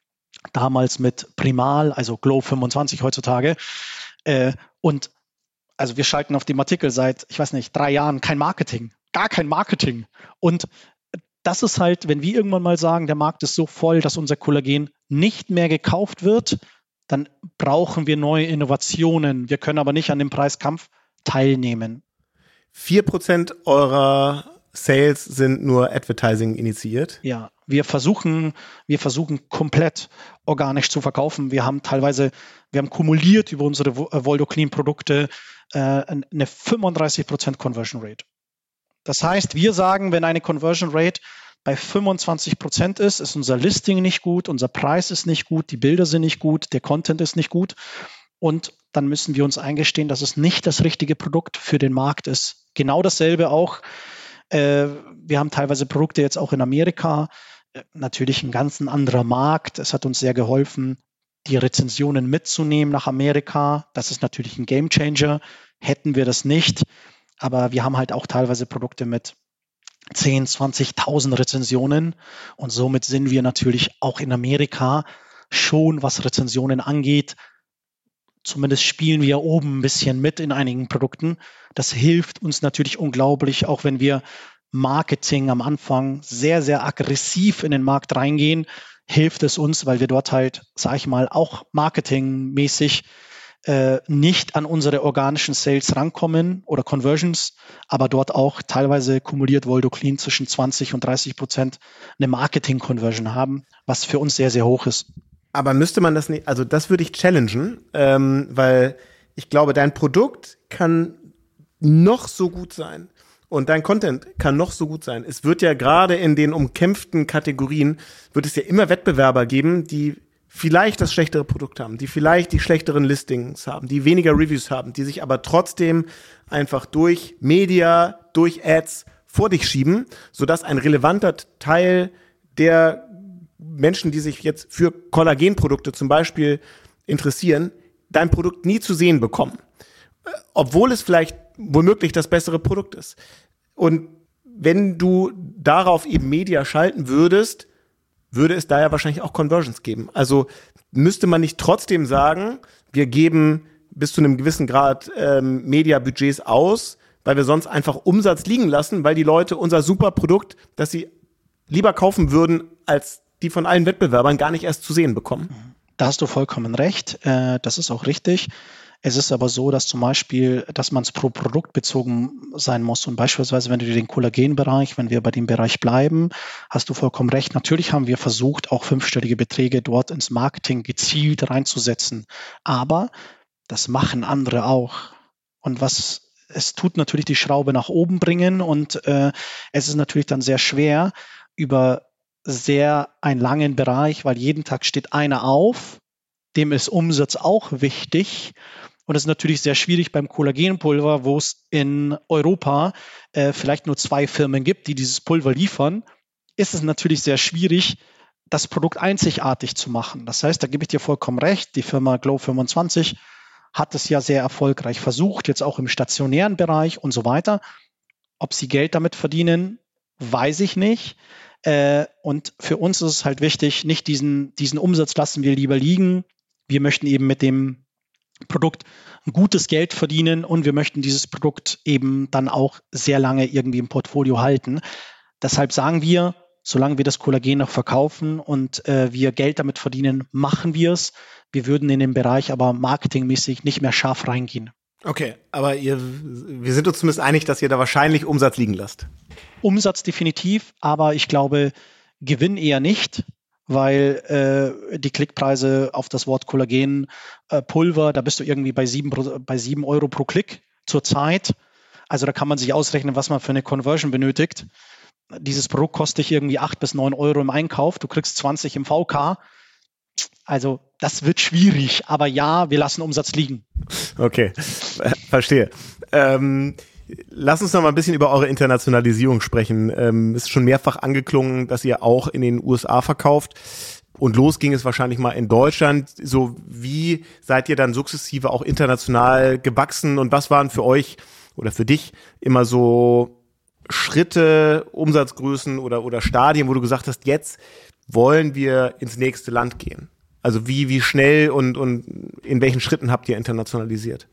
C: Damals mit Primal, also Glow fünfundzwanzig heutzutage. Äh, und also wir schalten auf dem Artikel seit, ich weiß nicht, drei Jahren kein Marketing. Gar kein Marketing. Und das ist halt, wenn wir irgendwann mal sagen, der Markt ist so voll, dass unser Kollagen nicht mehr gekauft wird, dann brauchen wir neue Innovationen. Wir können aber nicht an dem Preiskampf teilnehmen.
A: Vier Prozent eurer Sales sind nur Advertising initiiert?
C: Ja, wir versuchen, wir versuchen komplett organisch zu verkaufen. Wir haben teilweise, wir haben kumuliert über unsere VoldoClean-Produkte äh, eine fünfunddreißig Prozent Conversion Rate. Das heißt, wir sagen, wenn eine Conversion Rate bei fünfundzwanzig Prozent ist, ist unser Listing nicht gut, unser Preis ist nicht gut, die Bilder sind nicht gut, der Content ist nicht gut. Und dann müssen wir uns eingestehen, dass es nicht das richtige Produkt für den Markt ist. Genau dasselbe auch. Äh, wir haben teilweise Produkte jetzt auch in Amerika. Äh, natürlich ein ganz anderer Markt. Es hat uns sehr geholfen, die Rezensionen mitzunehmen nach Amerika. Das ist natürlich ein Gamechanger. Hätten wir das nicht. Aber wir haben halt auch teilweise Produkte mit zehntausend, zwanzigtausend Rezensionen und somit sind wir natürlich auch in Amerika schon, was Rezensionen angeht. Zumindest spielen wir oben ein bisschen mit in einigen Produkten. Das hilft uns natürlich unglaublich, auch wenn wir Marketing am Anfang sehr, sehr aggressiv in den Markt reingehen, hilft es uns, weil wir dort halt, sage ich mal, auch marketingmäßig Äh, nicht an unsere organischen Sales rankommen oder Conversions, aber dort auch teilweise kumuliert VoldoClean zwischen zwanzig und dreißig Prozent eine Marketing-Conversion haben, was für uns sehr, sehr hoch ist.
A: Aber müsste man das nicht, also das würde ich challengen, ähm, weil ich glaube, dein Produkt kann noch so gut sein und dein Content kann noch so gut sein. Es wird ja gerade in den umkämpften Kategorien, wird es ja immer Wettbewerber geben, die vielleicht das schlechtere Produkt haben, die vielleicht die schlechteren Listings haben, die weniger Reviews haben, die sich aber trotzdem einfach durch Media, durch Ads vor dich schieben, sodass ein relevanter Teil der Menschen, die sich jetzt für Kollagenprodukte zum Beispiel interessieren, dein Produkt nie zu sehen bekommen. Obwohl es vielleicht womöglich das bessere Produkt ist. Und wenn du darauf eben Media schalten würdest, würde es da ja wahrscheinlich auch Conversions geben. Also müsste man nicht trotzdem sagen, wir geben bis zu einem gewissen Grad ähm, Media-Budgets aus, weil wir sonst einfach Umsatz liegen lassen, weil die Leute unser super Produkt, das sie lieber kaufen würden, als die von allen Wettbewerbern, gar nicht erst zu sehen bekommen.
C: Da hast du vollkommen recht. Äh, das ist auch richtig. Es ist aber so, dass zum Beispiel, dass man es pro Produkt bezogen sein muss. Und beispielsweise, wenn du dir den Kollagenbereich, wenn wir bei dem Bereich bleiben, hast du vollkommen recht. Natürlich haben wir versucht, auch fünfstellige Beträge dort ins Marketing gezielt reinzusetzen. Aber das machen andere auch. Und was es tut natürlich die Schraube nach oben bringen. Und äh, es ist natürlich dann sehr schwer über sehr einen langen Bereich, weil jeden Tag steht einer auf, dem ist Umsatz auch wichtig. Und es ist natürlich sehr schwierig beim Kollagenpulver, wo es in Europa äh, vielleicht nur zwei Firmen gibt, die dieses Pulver liefern, ist es natürlich sehr schwierig, das Produkt einzigartig zu machen. Das heißt, da gebe ich dir vollkommen recht, die Firma Glow fünfundzwanzig hat es ja sehr erfolgreich versucht, jetzt auch im stationären Bereich und so weiter. Ob sie Geld damit verdienen, weiß ich nicht. Äh, und für uns ist es halt wichtig, nicht diesen, diesen Umsatz lassen wir lieber liegen. Wir möchten eben mit dem Produkt ein gutes Geld verdienen und wir möchten dieses Produkt eben dann auch sehr lange irgendwie im Portfolio halten. Deshalb sagen wir, solange wir das Kollagen noch verkaufen und äh, wir Geld damit verdienen, machen wir es. Wir würden in den Bereich aber marketingmäßig nicht mehr scharf reingehen.
A: Okay, aber ihr, wir sind uns zumindest einig, dass ihr da wahrscheinlich Umsatz liegen lasst.
C: Umsatz definitiv, aber ich glaube, Gewinn eher nicht. Weil äh, die Klickpreise auf das Wort Kollagenpulver, äh, da bist du irgendwie bei sieben, bei sieben Euro pro Klick zurzeit. Also da kann man sich ausrechnen, was man für eine Conversion benötigt. Dieses Produkt kostet dich irgendwie acht bis neun Euro im Einkauf. Du kriegst zwanzig im V K. Also das wird schwierig. Aber ja, wir lassen Umsatz liegen.
A: Okay, verstehe. Ähm Lass uns noch mal ein bisschen über eure Internationalisierung sprechen. Ähm, ist schon mehrfach angeklungen, dass ihr auch in den U S A verkauft. Und los ging es wahrscheinlich mal in Deutschland. So, wie seid ihr dann sukzessive auch international gewachsen? Und was waren für euch oder für dich immer so Schritte, Umsatzgrößen oder, oder Stadien, wo du gesagt hast, jetzt wollen wir ins nächste Land gehen? Also wie, wie schnell und, und in welchen Schritten habt ihr internationalisiert?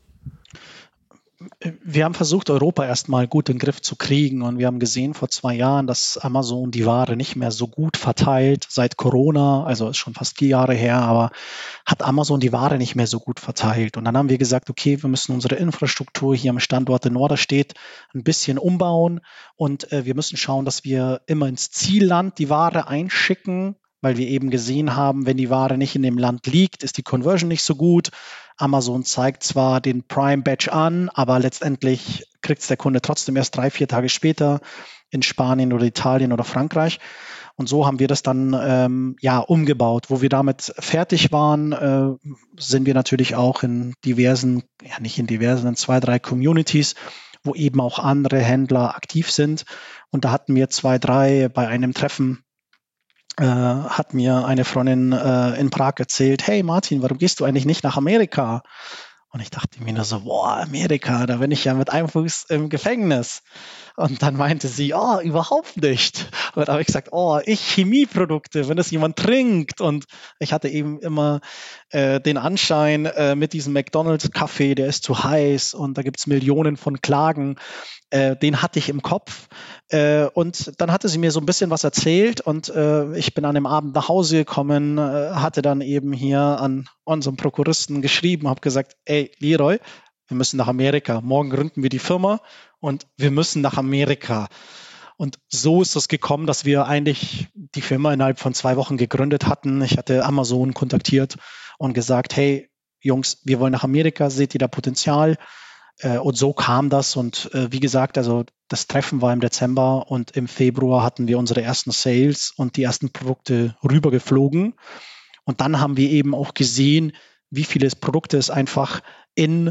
C: Wir haben versucht, Europa erstmal gut in den Griff zu kriegen und wir haben gesehen vor zwei Jahren, dass Amazon die Ware nicht mehr so gut verteilt seit Corona, also ist schon fast vier Jahre her, aber hat Amazon die Ware nicht mehr so gut verteilt. Und dann haben wir gesagt, okay, wir müssen unsere Infrastruktur hier am Standort in Norderstedt ein bisschen umbauen und äh, wir müssen schauen, dass wir immer ins Zielland die Ware einschicken, weil wir eben gesehen haben, wenn die Ware nicht in dem Land liegt, ist die Conversion nicht so gut. Amazon zeigt zwar den Prime Batch an, aber letztendlich kriegt es der Kunde trotzdem erst drei, vier Tage später in Spanien oder Italien oder Frankreich. Und so haben wir das dann ähm, ja umgebaut. Wo wir damit fertig waren, äh, sind wir natürlich auch in diversen, ja nicht in diversen, in zwei, drei Communities, wo eben auch andere Händler aktiv sind. Und da hatten wir zwei, drei bei einem Treffen, Äh, hat mir eine Freundin äh, in Prag erzählt, hey Martin, warum gehst du eigentlich nicht nach Amerika? Und ich dachte mir nur so, boah, Amerika, da bin ich ja mit einem Fuß im Gefängnis. Und dann meinte sie, oh, überhaupt nicht. Und da habe ich gesagt, oh, ich Chemieprodukte, wenn das jemand trinkt. Und ich hatte eben immer äh, den Anschein äh, mit diesem McDonald's-Kaffee, der ist zu heiß und da gibt es Millionen von Klagen. Äh, den hatte ich im Kopf. Äh, und dann hatte sie mir so ein bisschen was erzählt und äh, ich bin an dem Abend nach Hause gekommen, äh, hatte dann eben hier an unserem Prokuristen geschrieben, habe gesagt, ey, Leroy, wir müssen nach Amerika. Morgen gründen wir die Firma und wir müssen nach Amerika. Und so ist es gekommen, dass wir eigentlich die Firma innerhalb von zwei Wochen gegründet hatten. Ich hatte Amazon kontaktiert und gesagt, hey, Jungs, wir wollen nach Amerika, seht ihr da Potenzial? Und so kam das und äh, wie gesagt, also das Treffen war im Dezember und im Februar hatten wir unsere ersten Sales und die ersten Produkte rübergeflogen. Und dann haben wir eben auch gesehen, wie viele Produkte es einfach in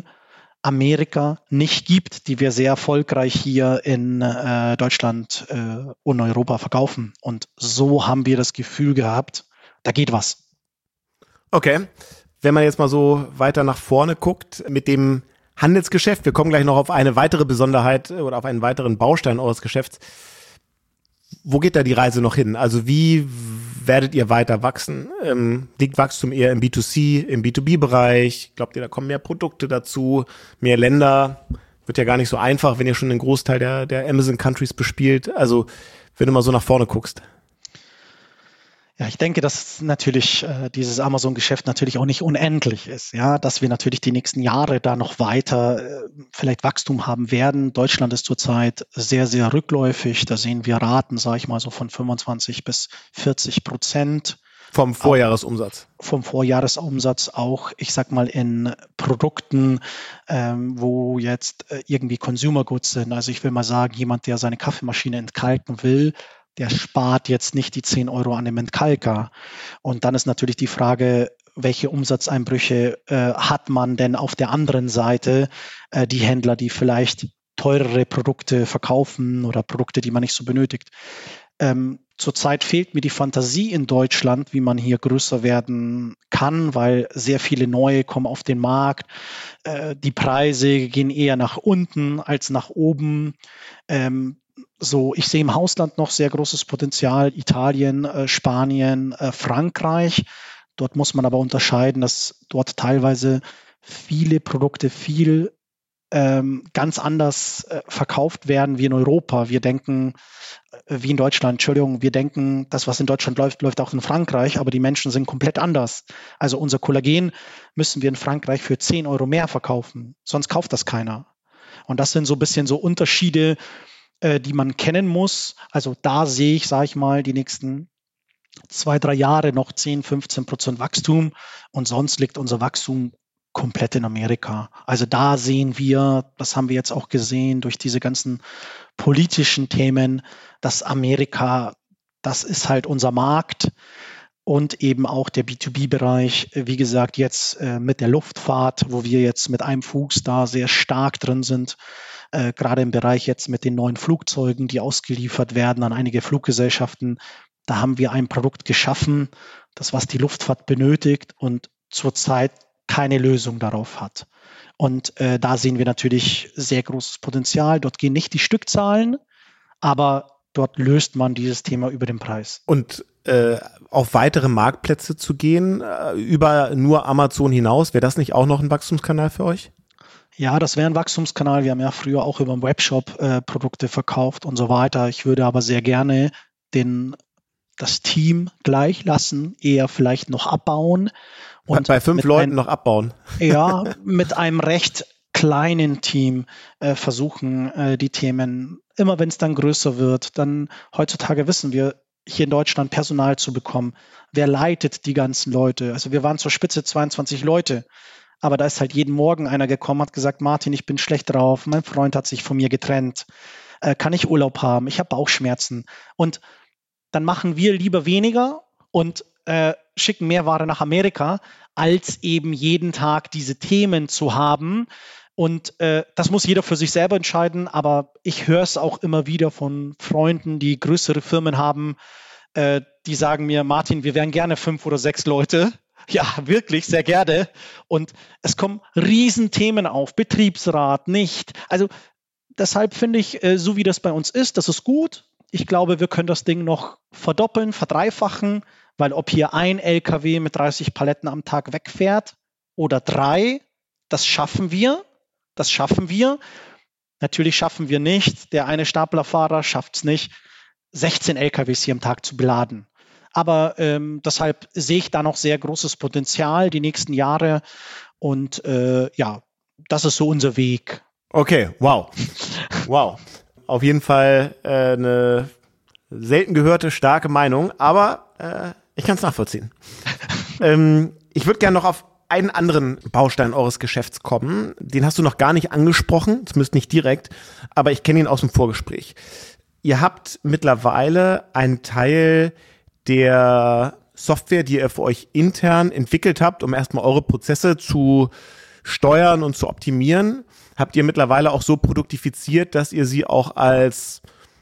C: Amerika nicht gibt, die wir sehr erfolgreich hier in äh, Deutschland äh, und Europa verkaufen. Und so haben wir das Gefühl gehabt, da geht was.
A: Okay, wenn man jetzt mal so weiter nach vorne guckt mit dem Handelsgeschäft. Wir kommen gleich noch auf eine weitere Besonderheit oder auf einen weiteren Baustein eures Geschäfts. Wo geht da die Reise noch hin? Also wie werdet ihr weiter wachsen? Ähm, liegt Wachstum eher im B zwei C, im B zwei B-Bereich? Glaubt ihr, da kommen mehr Produkte dazu, mehr Länder? Wird ja gar nicht so einfach, wenn ihr schon einen Großteil der, der Amazon Countries bespielt. Also wenn du mal so nach vorne guckst.
C: Ja, ich denke, dass natürlich äh, dieses Amazon-Geschäft natürlich auch nicht unendlich ist, ja, dass wir natürlich die nächsten Jahre da noch weiter äh, vielleicht Wachstum haben werden. Deutschland ist zurzeit sehr, sehr rückläufig. Da sehen wir Raten, sage ich mal, so von fünfundzwanzig bis vierzig Prozent.
A: Vom Vorjahresumsatz.
C: Auch vom Vorjahresumsatz auch, ich sag mal, in Produkten, ähm, wo jetzt äh, irgendwie Consumer Goods sind. Also ich will mal sagen, jemand, der seine Kaffeemaschine entkalken will, der spart jetzt nicht die zehn Euro an dem Entkalker. Und dann ist natürlich die Frage, welche Umsatzeinbrüche äh, hat man denn auf der anderen Seite? Äh, die Händler, die vielleicht teurere Produkte verkaufen oder Produkte, die man nicht so benötigt. Ähm, zurzeit fehlt mir die Fantasie in Deutschland, wie man hier größer werden kann, weil sehr viele neue kommen auf den Markt. Äh, die Preise gehen eher nach unten als nach oben. Ähm, So, ich sehe im Ausland noch sehr großes Potenzial, Italien, äh, Spanien, äh, Frankreich. Dort muss man aber unterscheiden, dass dort teilweise viele Produkte viel ähm, ganz anders äh, verkauft werden wie in Europa. Wir denken, äh, wie in Deutschland, Entschuldigung, wir denken, das, was in Deutschland läuft, läuft auch in Frankreich, aber die Menschen sind komplett anders. Also unser Kollagen müssen wir in Frankreich für zehn Euro mehr verkaufen, sonst kauft das keiner. Und das sind so ein bisschen so Unterschiede, die man kennen muss. Also da sehe ich, sage ich mal, die nächsten zwei, drei Jahre noch zehn, fünfzehn Prozent Wachstum und sonst liegt unser Wachstum komplett in Amerika. Also da sehen wir, das haben wir jetzt auch gesehen durch diese ganzen politischen Themen, dass Amerika, das ist halt unser Markt und eben auch der B zwei B-Bereich, wie gesagt, jetzt äh, mit der Luftfahrt, wo wir jetzt mit einem Fuß da sehr stark drin sind, Äh, gerade im Bereich jetzt mit den neuen Flugzeugen, die ausgeliefert werden an einige Fluggesellschaften. Da haben wir ein Produkt geschaffen, das was die Luftfahrt benötigt und zurzeit keine Lösung darauf hat. Und äh, da sehen wir natürlich sehr großes Potenzial. Dort gehen nicht die Stückzahlen, aber dort löst man dieses Thema über den Preis.
A: Und äh, auf weitere Marktplätze zu gehen, äh, über nur Amazon hinaus, wäre das nicht auch noch ein Wachstumskanal für euch?
C: Ja, das wäre ein Wachstumskanal. Wir haben ja früher auch über den Webshop äh, Produkte verkauft und so weiter. Ich würde aber sehr gerne den, das Team gleich lassen, eher vielleicht noch abbauen.
A: Und bei fünf Leuten ein, noch abbauen.
C: Ja, mit einem recht kleinen Team äh, versuchen, äh, die Themen, immer wenn es dann größer wird, dann heutzutage wissen wir, hier in Deutschland Personal zu bekommen. Wer leitet die ganzen Leute? Also wir waren zur Spitze zweiundzwanzig Leute. Aber da ist halt jeden Morgen einer gekommen, hat gesagt, Martin, ich bin schlecht drauf, mein Freund hat sich von mir getrennt, äh, kann ich Urlaub haben, ich habe Bauchschmerzen. Und dann machen wir lieber weniger und äh, schicken mehr Ware nach Amerika, als eben jeden Tag diese Themen zu haben. Und äh, das muss jeder für sich selber entscheiden, aber ich höre es auch immer wieder von Freunden, die größere Firmen haben, äh, die sagen mir, Martin, wir wären gerne fünf oder sechs Leute. Ja, wirklich, sehr gerne. Und es kommen Riesenthemen auf, Betriebsrat, nicht. Also deshalb finde ich, so wie das bei uns ist, das ist gut. Ich glaube, wir können das Ding noch verdoppeln, verdreifachen, weil ob hier ein L K W mit dreißig Paletten am Tag wegfährt oder drei, das schaffen wir. Das schaffen wir. Natürlich schaffen wir nicht, der eine Staplerfahrer schafft es nicht, sechzehn L K Ws hier am Tag zu beladen. Aber ähm, deshalb sehe ich da noch sehr großes Potenzial die nächsten Jahre. Und äh, ja, das ist so unser Weg.
A: Okay, wow. Wow. Auf jeden Fall äh, eine selten gehörte, starke Meinung. Aber äh, ich kann es nachvollziehen. ähm, ich würde gerne noch auf einen anderen Baustein eures Geschäfts kommen. Den hast du noch gar nicht angesprochen. Zumindest nicht direkt. Aber ich kenne ihn aus dem Vorgespräch. Ihr habt mittlerweile einen Teil der Software, die ihr für euch intern entwickelt habt, um erstmal eure Prozesse zu steuern und zu optimieren, habt ihr mittlerweile auch so produktifiziert, dass ihr sie auch als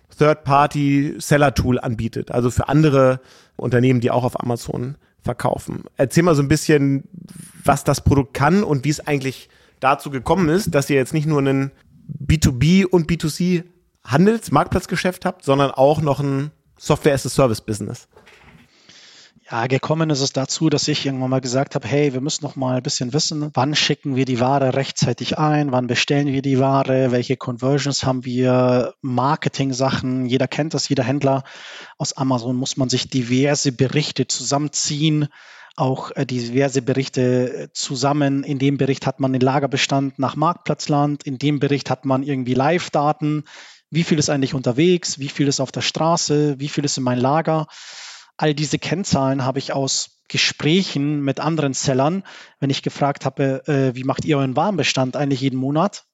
A: Third-Party-Seller-Tool anbietet, also für andere Unternehmen, die auch auf Amazon verkaufen. Erzähl mal so ein bisschen, was das Produkt kann und wie es eigentlich dazu gekommen ist, dass ihr jetzt nicht nur einen B zwei B und B zwei C Handels-, Marktplatzgeschäft habt, sondern auch noch ein Software-as-a-Service-Business.
C: Ja, gekommen ist es dazu, dass ich irgendwann mal gesagt habe, hey, wir müssen noch mal ein bisschen wissen, wann schicken wir die Ware rechtzeitig ein, wann bestellen wir die Ware, welche Conversions haben wir, Marketing-Sachen, jeder kennt das, jeder Händler. Aus Amazon muss man sich diverse Berichte zusammenziehen, auch äh, diverse Berichte zusammen. In dem Bericht hat man den Lagerbestand nach Marktplatzland, in dem Bericht hat man irgendwie Live-Daten, wie viel ist eigentlich unterwegs, wie viel ist auf der Straße, wie viel ist in mein Lager. All diese Kennzahlen habe ich aus Gesprächen mit anderen Sellern, wenn ich gefragt habe, äh, wie macht ihr euren Warenbestand eigentlich jeden Monat?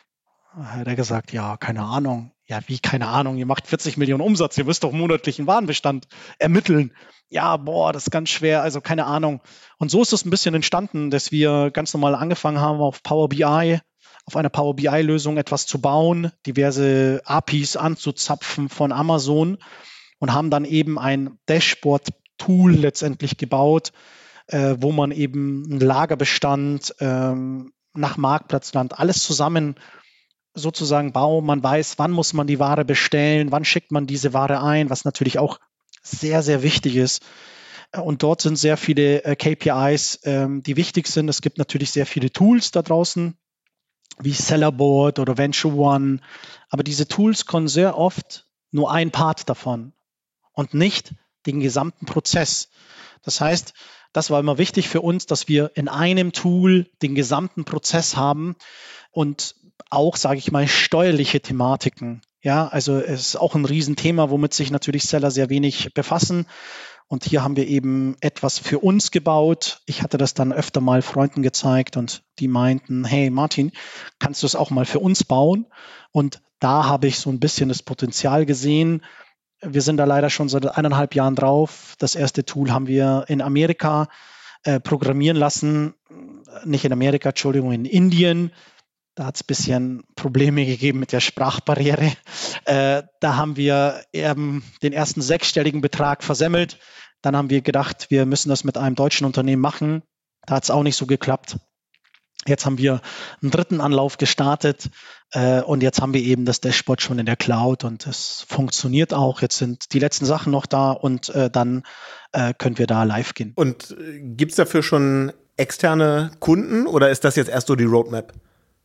C: Hat er gesagt, ja, keine Ahnung. Ja, wie, keine Ahnung, ihr macht vierzig Millionen Umsatz, ihr müsst doch monatlichen Warenbestand ermitteln. Ja, boah, das ist ganz schwer, also keine Ahnung. Und so ist es ein bisschen entstanden, dass wir ganz normal angefangen haben, auf Power B I, auf einer Power B I-Lösung etwas zu bauen, diverse A P Is anzuzapfen von Amazon, und haben dann eben ein Dashboard-Tool letztendlich gebaut, äh, wo man eben einen Lagerbestand ähm, nach Marktplatzland, alles zusammen sozusagen bauen. Man weiß, wann muss man die Ware bestellen, wann schickt man diese Ware ein, was natürlich auch sehr, sehr wichtig ist. Und dort sind sehr viele äh, K P Is, ähm, die wichtig sind. Es gibt natürlich sehr viele Tools da draußen, wie Sellerboard oder Venture One. Aber diese Tools können sehr oft nur ein Part davon und nicht den gesamten Prozess. Das heißt, das war immer wichtig für uns, dass wir in einem Tool den gesamten Prozess haben und auch, sage ich mal, steuerliche Thematiken. Ja, also es ist auch ein Riesenthema, womit sich natürlich Seller sehr wenig befassen. Und hier haben wir eben etwas für uns gebaut. Ich hatte das dann öfter mal Freunden gezeigt und die meinten, hey Martin, kannst du es auch mal für uns bauen? Und da habe ich so ein bisschen das Potenzial gesehen. Wir sind da leider schon seit eineinhalb Jahren drauf. Das erste Tool haben wir in Amerika äh, programmieren lassen. Nicht in Amerika, Entschuldigung, in Indien. Da hat es ein bisschen Probleme gegeben mit der Sprachbarriere. Äh, da haben wir eben den ersten sechsstelligen Betrag versemmelt. Dann haben wir gedacht, wir müssen das mit einem deutschen Unternehmen machen. Da hat es auch nicht so geklappt. Jetzt haben wir einen dritten Anlauf gestartet äh, und jetzt haben wir eben das Dashboard schon in der Cloud und es funktioniert auch. Jetzt sind die letzten Sachen noch da und äh, dann äh, können wir da live gehen.
A: Und äh, gibt es dafür schon externe Kunden oder ist das jetzt erst so die Roadmap?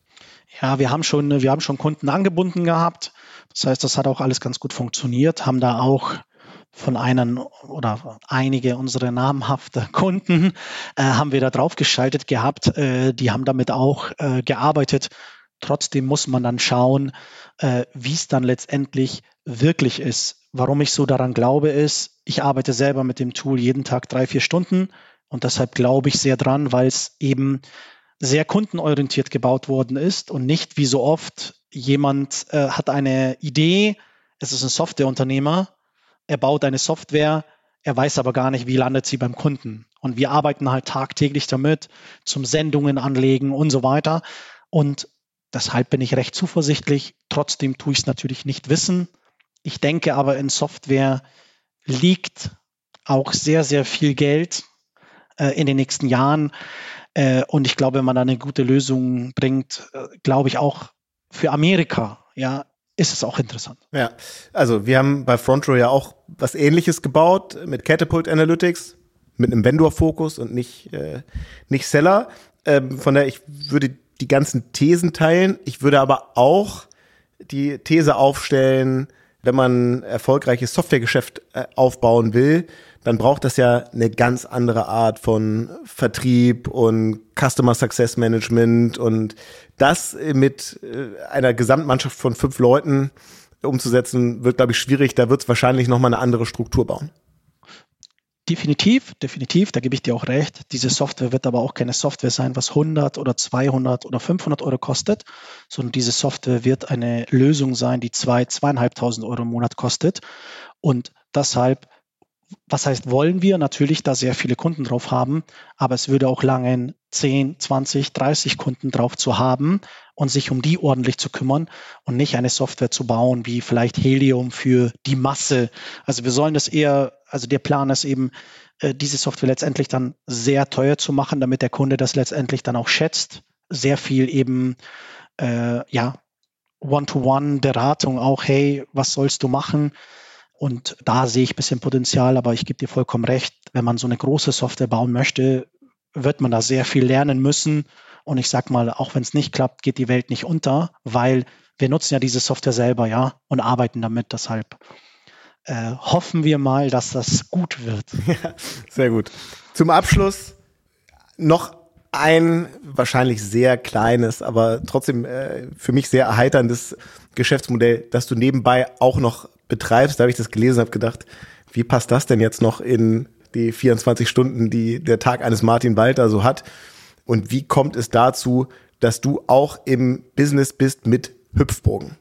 C: Ja, wir haben schon, wir haben schon Kunden angebunden gehabt. Das heißt, das hat auch alles ganz gut funktioniert, haben da auch von einem oder einige unserer namhaften Kunden äh, haben wir da drauf geschaltet gehabt. Äh, die haben damit auch äh, gearbeitet. Trotzdem muss man dann schauen, äh, wie es dann letztendlich wirklich ist. Warum ich so daran glaube, ist, ich arbeite selber mit dem Tool jeden Tag drei, vier Stunden und deshalb glaube ich sehr dran, weil es eben sehr kundenorientiert gebaut worden ist und nicht wie so oft jemand äh, hat eine Idee, es ist ein Softwareunternehmer, er baut eine Software, er weiß aber gar nicht, wie landet sie beim Kunden. Und wir arbeiten halt tagtäglich damit, zum Sendungen anlegen und so weiter. Und deshalb bin ich recht zuversichtlich. Trotzdem tue ich es natürlich nicht wissen. Ich denke aber, in Software liegt auch sehr, sehr viel Geld äh, in den nächsten Jahren. Äh, und ich glaube, wenn man da eine gute Lösung bringt, äh, glaube ich auch für Amerika, ja, ist es auch interessant.
A: Ja, also wir haben bei FrontRow ja auch was Ähnliches gebaut mit Catapult Analytics, mit einem Vendor-Fokus und nicht, äh, nicht Seller. Ähm, von daher, ich würde die ganzen Thesen teilen. Ich würde aber auch die These aufstellen, wenn man erfolgreiches Softwaregeschäft äh, aufbauen will, dann braucht das ja eine ganz andere Art von Vertrieb und Customer Success Management und das mit einer Gesamtmannschaft von fünf Leuten umzusetzen, wird, glaube ich, schwierig. Da wird es wahrscheinlich nochmal eine andere Struktur bauen.
C: Definitiv, definitiv, da gebe ich dir auch recht. Diese Software wird aber auch keine Software sein, was hundert oder zweihundert oder fünfhundert Euro kostet, sondern diese Software wird eine Lösung sein, die zwei, zweieinhalbtausend Euro im Monat kostet und deshalb, was heißt, wollen wir natürlich da sehr viele Kunden drauf haben, aber es würde auch langen, zehn, zwanzig, dreißig Kunden drauf zu haben und sich um die ordentlich zu kümmern und nicht eine Software zu bauen wie vielleicht Helium für die Masse. Also wir sollen das eher, also der Plan ist eben, äh, diese Software letztendlich dann sehr teuer zu machen, damit der Kunde das letztendlich dann auch schätzt. Sehr viel eben, äh, ja, One-to-One-Beratung auch, hey, was sollst du machen? Und da sehe ich ein bisschen Potenzial, aber ich gebe dir vollkommen recht, wenn man so eine große Software bauen möchte, wird man da sehr viel lernen müssen. Und ich sag mal, auch wenn es nicht klappt, geht die Welt nicht unter, weil wir nutzen ja diese Software selber, ja, und arbeiten damit. Deshalb äh, hoffen wir mal, dass das gut wird.
A: Ja, sehr gut. Zum Abschluss noch ein wahrscheinlich sehr kleines, aber trotzdem äh, für mich sehr erheiterndes Geschäftsmodell, das du nebenbei auch noch betreibst. Da habe ich das gelesen und habe gedacht, wie passt das denn jetzt noch in die vierundzwanzig Stunden, die der Tag eines Martin Walter so hat? Und wie kommt es dazu, dass du auch im Business bist mit Hüpfburgen?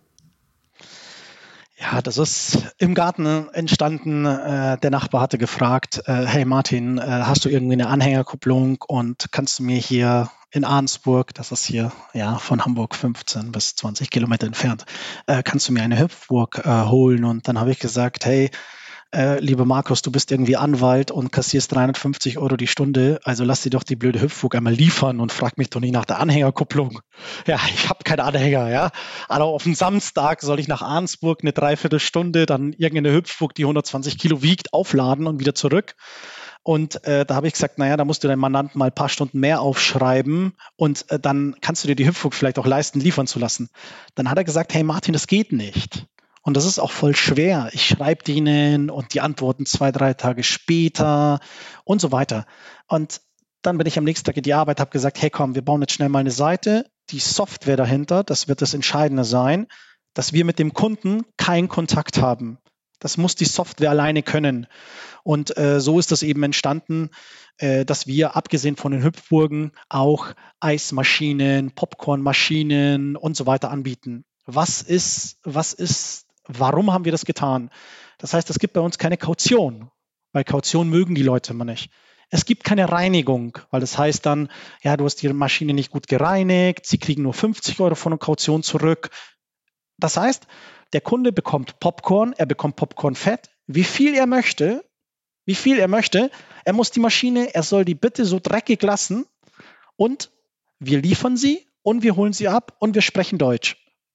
C: Ja, das ist im Garten entstanden. Äh, der Nachbar hatte gefragt, äh, hey Martin, äh, hast du irgendwie eine Anhängerkupplung und kannst du mir hier in Arnsburg, das ist hier ja von Hamburg fünfzehn bis zwanzig Kilometer entfernt, äh, kannst du mir eine Hüpfburg äh, holen? Und dann habe ich gesagt, hey, Äh, lieber Markus, du bist irgendwie Anwalt und kassierst dreihundertfünfzig Euro die Stunde, also lass dir doch die blöde Hüpfburg einmal liefern und frag mich doch nicht nach der Anhängerkupplung. Ja, ich habe keine Anhänger, ja. Aber auf dem Samstag soll ich nach Arnsburg eine Dreiviertelstunde dann irgendeine Hüpfburg, die hundertzwanzig Kilo wiegt, aufladen und wieder zurück. Und äh, da habe ich gesagt, naja, da musst du deinem Mandanten mal ein paar Stunden mehr aufschreiben und äh, dann kannst du dir die Hüpfburg vielleicht auch leisten, liefern zu lassen. Dann hat er gesagt, hey Martin, das geht nicht. Und das ist auch voll schwer. Ich schreibe denen und die antworten zwei, drei Tage später und so weiter. Und dann bin ich am nächsten Tag in die Arbeit, habe gesagt, hey komm, wir bauen jetzt schnell mal eine Seite. Die Software dahinter, das wird das Entscheidende sein, dass wir mit dem Kunden keinen Kontakt haben. Das muss die Software alleine können. Und äh, so ist das eben entstanden, äh, dass wir abgesehen von den Hüpfburgen auch Eismaschinen, Popcornmaschinen und so weiter anbieten. Was ist, was ist Warum haben wir das getan? Das heißt, es gibt bei uns keine Kaution, weil Kaution mögen die Leute immer nicht. Es gibt keine Reinigung, weil das heißt dann, ja, du hast die Maschine nicht gut gereinigt, sie kriegen nur fünfzig Euro von der Kaution zurück. Das heißt, der Kunde bekommt Popcorn, er bekommt Popcornfett, wie viel er möchte, wie viel er möchte. Er muss die Maschine, er soll die bitte so dreckig lassen und wir liefern sie und wir holen sie ab und wir sprechen Deutsch.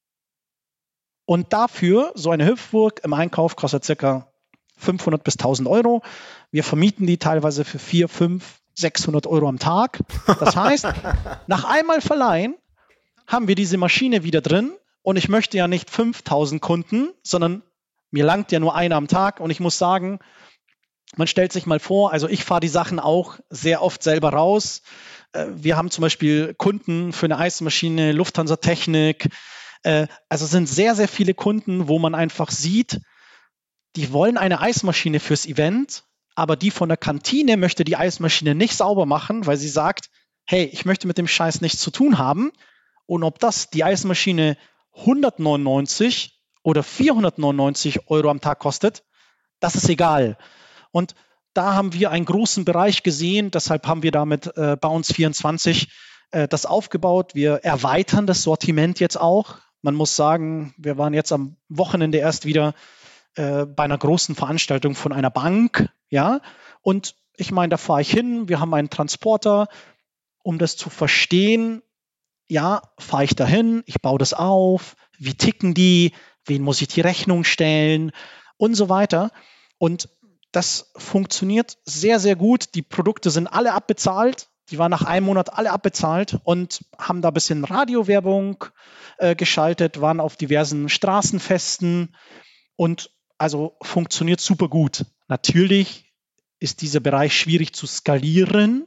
C: Und dafür, so eine Hüpfburg im Einkauf kostet ca. fünfhundert bis tausend Euro. Wir vermieten die teilweise für vierhundert, fünfhundert, sechshundert Euro am Tag. Das heißt, nach einmal verleihen haben wir diese Maschine wieder drin und ich möchte ja nicht fünftausend Kunden, sondern mir langt ja nur einer am Tag und ich muss sagen, man stellt sich mal vor, also ich fahre die Sachen auch sehr oft selber raus. Wir haben zum Beispiel Kunden für eine Eismaschine, Lufthansa Technik. Also es sind sehr, sehr viele Kunden, wo man einfach sieht, die wollen eine Eismaschine fürs Event, aber die von der Kantine möchte die Eismaschine nicht sauber machen, weil sie sagt, hey, ich möchte mit dem Scheiß nichts zu tun haben. Und ob das die Eismaschine hundertneunundneunzig oder vierhundertneunundneunzig Euro am Tag kostet, das ist egal. Und da haben wir einen großen Bereich gesehen, deshalb haben wir damit äh, bei uns vierundzwanzig äh, das aufgebaut. Wir erweitern das Sortiment jetzt auch. Man muss sagen, wir waren jetzt am Wochenende erst wieder äh, bei einer großen Veranstaltung von einer Bank, ja. Und ich meine, da fahre ich hin, wir haben einen Transporter, um das zu verstehen, ja, fahre ich dahin, ich baue das auf, wie ticken die, wen muss ich die Rechnung stellen und so weiter. Und das funktioniert sehr, sehr gut. Die Produkte sind alle abbezahlt. Die waren nach einem Monat alle abbezahlt und haben da ein bisschen Radiowerbung äh, geschaltet, waren auf diversen Straßenfesten und also funktioniert super gut. Natürlich ist dieser Bereich schwierig zu skalieren,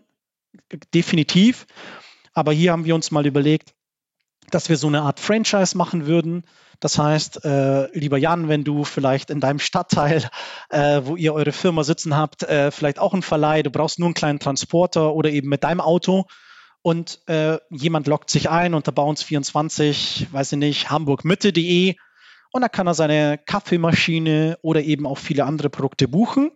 C: definitiv. Aber hier haben wir uns mal überlegt, dass wir so eine Art Franchise machen würden. Das heißt, äh, lieber Jan, wenn du vielleicht in deinem Stadtteil, äh, wo ihr eure Firma sitzen habt, äh, vielleicht auch einen Verleih, du brauchst nur einen kleinen Transporter oder eben mit deinem Auto und äh, jemand loggt sich ein unter bei uns vierundzwanzig, weiß ich nicht, hamburgmitte punkt de und da kann er seine Kaffeemaschine oder eben auch viele andere Produkte buchen.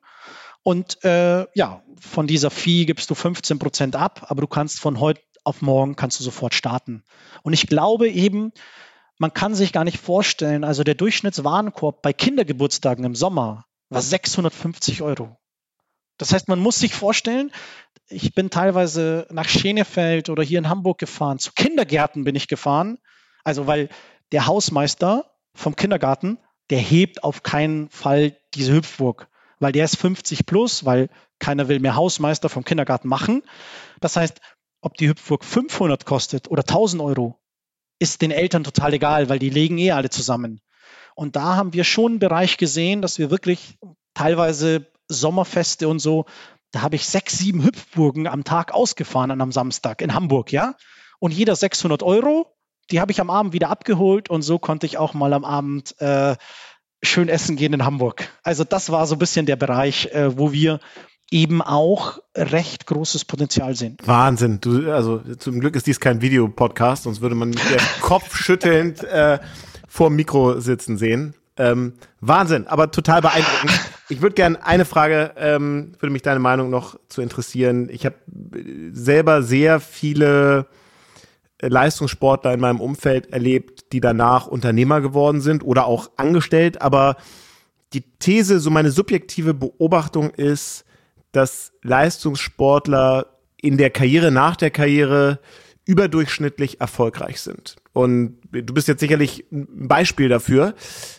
C: Und äh, ja, von dieser Fee gibst du fünfzehn Prozent ab, aber du kannst von heute auf morgen kannst du sofort starten. Und ich glaube eben, man kann sich gar nicht vorstellen, also der Durchschnittswarenkorb bei Kindergeburtstagen im Sommer war sechshundertfünfzig Euro. Das heißt, man muss sich vorstellen, ich bin teilweise nach Schenefeld oder hier in Hamburg gefahren, zu Kindergärten bin ich gefahren, also weil der Hausmeister vom Kindergarten, der hebt auf keinen Fall diese Hüpfburg, weil der ist fünfzig plus, weil keiner will mehr Hausmeister vom Kindergarten machen. Das heißt, ob die Hüpfburg fünfhundert kostet oder tausend Euro, ist den Eltern total egal, weil die legen eh alle zusammen. Und da haben wir schon einen Bereich gesehen, dass wir wirklich teilweise Sommerfeste und so, da habe ich sechs, sieben Hüpfburgen am Tag ausgefahren an einem Samstag in Hamburg, ja. Und jeder sechshundert Euro, die habe ich am Abend wieder abgeholt und so konnte ich auch mal am Abend äh, schön essen gehen in Hamburg. Also das war so ein bisschen der Bereich, äh, wo wir eben auch recht großes Potenzial sehen.
A: Wahnsinn. Du, also zum Glück ist dies kein Videopodcast, sonst würde man mit der Kopf schüttelnd äh, vor dem Mikro sitzen sehen. Ähm, Wahnsinn, aber total beeindruckend. Ich würde gerne eine Frage, ähm, würde mich deine Meinung noch zu interessieren. Ich habe selber sehr viele Leistungssportler in meinem Umfeld erlebt, die danach Unternehmer geworden sind oder auch angestellt. Aber die These, so meine subjektive Beobachtung ist, dass Leistungssportler in der Karriere, nach der Karriere überdurchschnittlich erfolgreich sind. Und du bist jetzt sicherlich ein Beispiel dafür.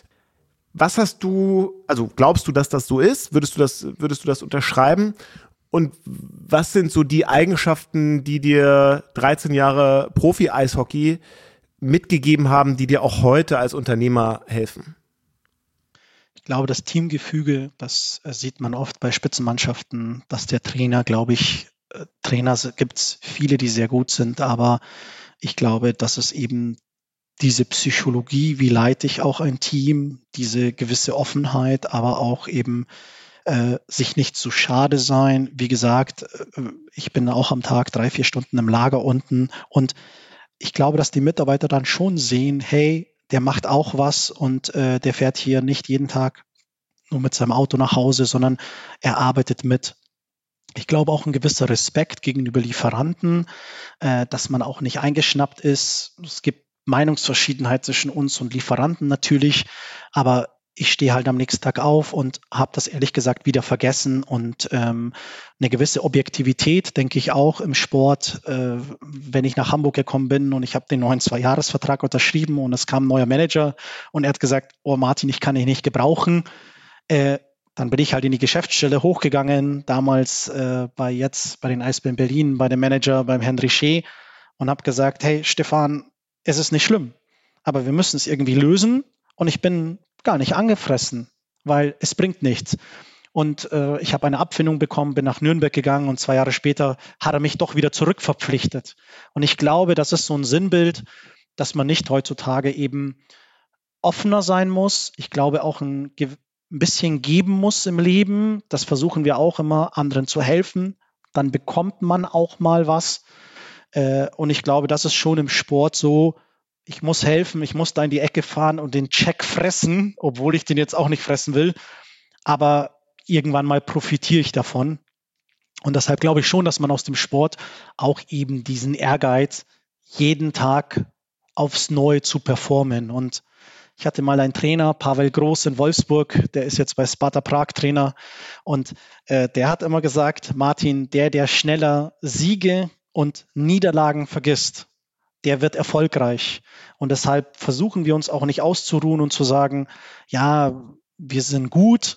A: Was hast du, also glaubst du, dass das so ist? Würdest du das, würdest du das unterschreiben? Und was sind so die Eigenschaften, die dir dreizehn Jahre Profi-Eishockey mitgegeben haben, die dir auch heute als Unternehmer helfen?
C: Ich glaube, das Teamgefüge, das sieht man oft bei Spitzenmannschaften, dass der Trainer, glaube ich, Trainer gibt es viele, die sehr gut sind, aber ich glaube, dass es eben diese Psychologie, wie leite ich auch ein Team, diese gewisse Offenheit, aber auch eben äh, sich nicht zu schade sein. Wie gesagt, ich bin auch am Tag drei, vier Stunden im Lager unten und ich glaube, dass die Mitarbeiter dann schon sehen, hey, der macht auch was und äh, der fährt hier nicht jeden Tag nur mit seinem Auto nach Hause, sondern er arbeitet mit. Ich glaube auch ein gewisser Respekt gegenüber Lieferanten, äh, dass man auch nicht eingeschnappt ist. Es gibt Meinungsverschiedenheit zwischen uns und Lieferanten natürlich, aber ich stehe halt am nächsten Tag auf und habe das ehrlich gesagt wieder vergessen und ähm, eine gewisse Objektivität, denke ich auch im Sport, äh, wenn ich nach Hamburg gekommen bin und ich habe den neuen Zwei-Jahres-Vertrag unterschrieben und es kam ein neuer Manager und er hat gesagt, oh Martin, ich kann dich nicht gebrauchen, äh, dann bin ich halt in die Geschäftsstelle hochgegangen, damals äh, bei jetzt bei den Eisbären Berlin, bei dem Manager, beim Herrn Richer und habe gesagt, hey Stefan, es ist nicht schlimm, aber wir müssen es irgendwie lösen und ich bin gar nicht angefressen, weil es bringt nichts. Und äh, ich habe eine Abfindung bekommen, bin nach Nürnberg gegangen und zwei Jahre später hat er mich doch wieder zurückverpflichtet. Und ich glaube, das ist so ein Sinnbild, dass man nicht heutzutage eben offener sein muss. Ich glaube auch ein, ein bisschen geben muss im Leben. Das versuchen wir auch immer, anderen zu helfen. Dann bekommt man auch mal was. Äh, und ich glaube, das ist schon im Sport so, ich muss helfen, ich muss da in die Ecke fahren und den Check fressen, obwohl ich den jetzt auch nicht fressen will. Aber irgendwann mal profitiere ich davon. Und deshalb glaube ich schon, dass man aus dem Sport auch eben diesen Ehrgeiz, jeden Tag aufs Neue zu performen. Und ich hatte mal einen Trainer, Pavel Groß in Wolfsburg, der ist jetzt bei Sparta Prag Trainer. Und äh, der hat immer gesagt, Martin, der, der schneller Siege und Niederlagen vergisst, der wird erfolgreich. Und deshalb versuchen wir uns auch nicht auszuruhen und zu sagen, ja, wir sind gut.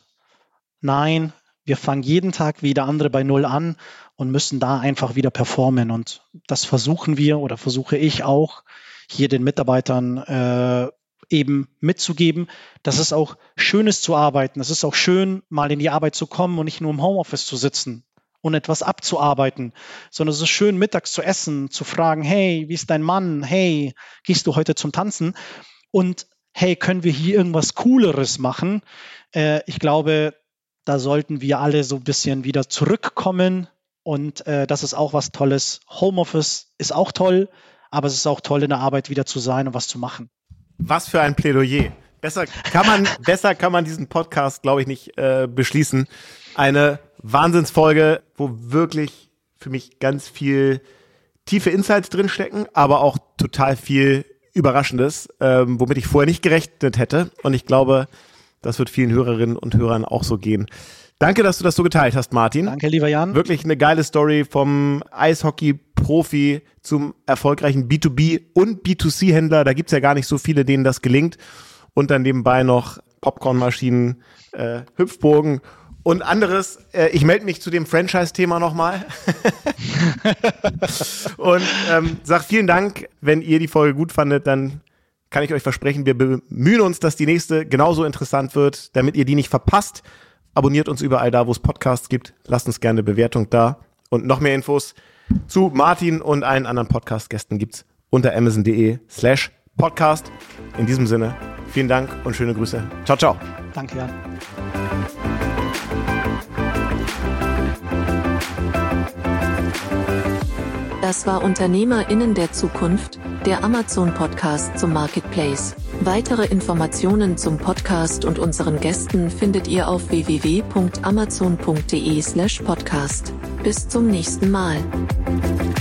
C: Nein, wir fangen jeden Tag wie der andere bei Null an und müssen da einfach wieder performen. Und das versuchen wir oder versuche ich auch hier den Mitarbeitern äh, eben mitzugeben, dass es auch schön ist zu arbeiten. Es ist auch schön, mal in die Arbeit zu kommen und nicht nur im Homeoffice zu sitzen und etwas abzuarbeiten, sondern es ist schön, mittags zu essen, zu fragen, hey, wie ist dein Mann? Hey, gehst du heute zum Tanzen? Und hey, können wir hier irgendwas Cooleres machen? Äh, ich glaube, da sollten wir alle so ein bisschen wieder zurückkommen und äh, das ist auch was Tolles. Homeoffice ist auch toll, aber es ist auch toll, in der Arbeit wieder zu sein und was zu machen.
A: Was für ein Plädoyer. Besser kann man, besser kann man diesen Podcast, glaube ich, nicht äh, beschließen. Eine Wahnsinnsfolge, wo wirklich für mich ganz viel tiefe Insights drinstecken, aber auch total viel Überraschendes, ähm, womit ich vorher nicht gerechnet hätte. Und ich glaube, das wird vielen Hörerinnen und Hörern auch so gehen. Danke, dass du das so geteilt hast, Martin.
C: Danke, lieber Jan.
A: Wirklich eine geile Story vom Eishockey-Profi zum erfolgreichen B zwei B und B zwei C Händler. Da gibt's ja gar nicht so viele, denen das gelingt. Und dann nebenbei noch Popcornmaschinen, äh, Hüpfburgen und anderes. Äh, ich melde mich zu dem Franchise-Thema nochmal. Und ähm, sag vielen Dank. Wenn ihr die Folge gut fandet, dann kann ich euch versprechen, wir bemühen uns, dass die nächste genauso interessant wird, damit ihr die nicht verpasst. Abonniert uns überall da, wo es Podcasts gibt. Lasst uns gerne eine Bewertung da. Und noch mehr Infos zu Martin und allen anderen Podcast-Gästen gibt's unter amazon.de slash podcast. In diesem Sinne, vielen Dank und schöne Grüße. Ciao, ciao.
C: Danke, Jan.
B: Das war UnternehmerInnen der Zukunft, der Amazon-Podcast zum Marketplace. Weitere Informationen zum Podcast und unseren Gästen findet ihr auf w w w punkt amazon punkt de slash podcast. Bis zum nächsten Mal.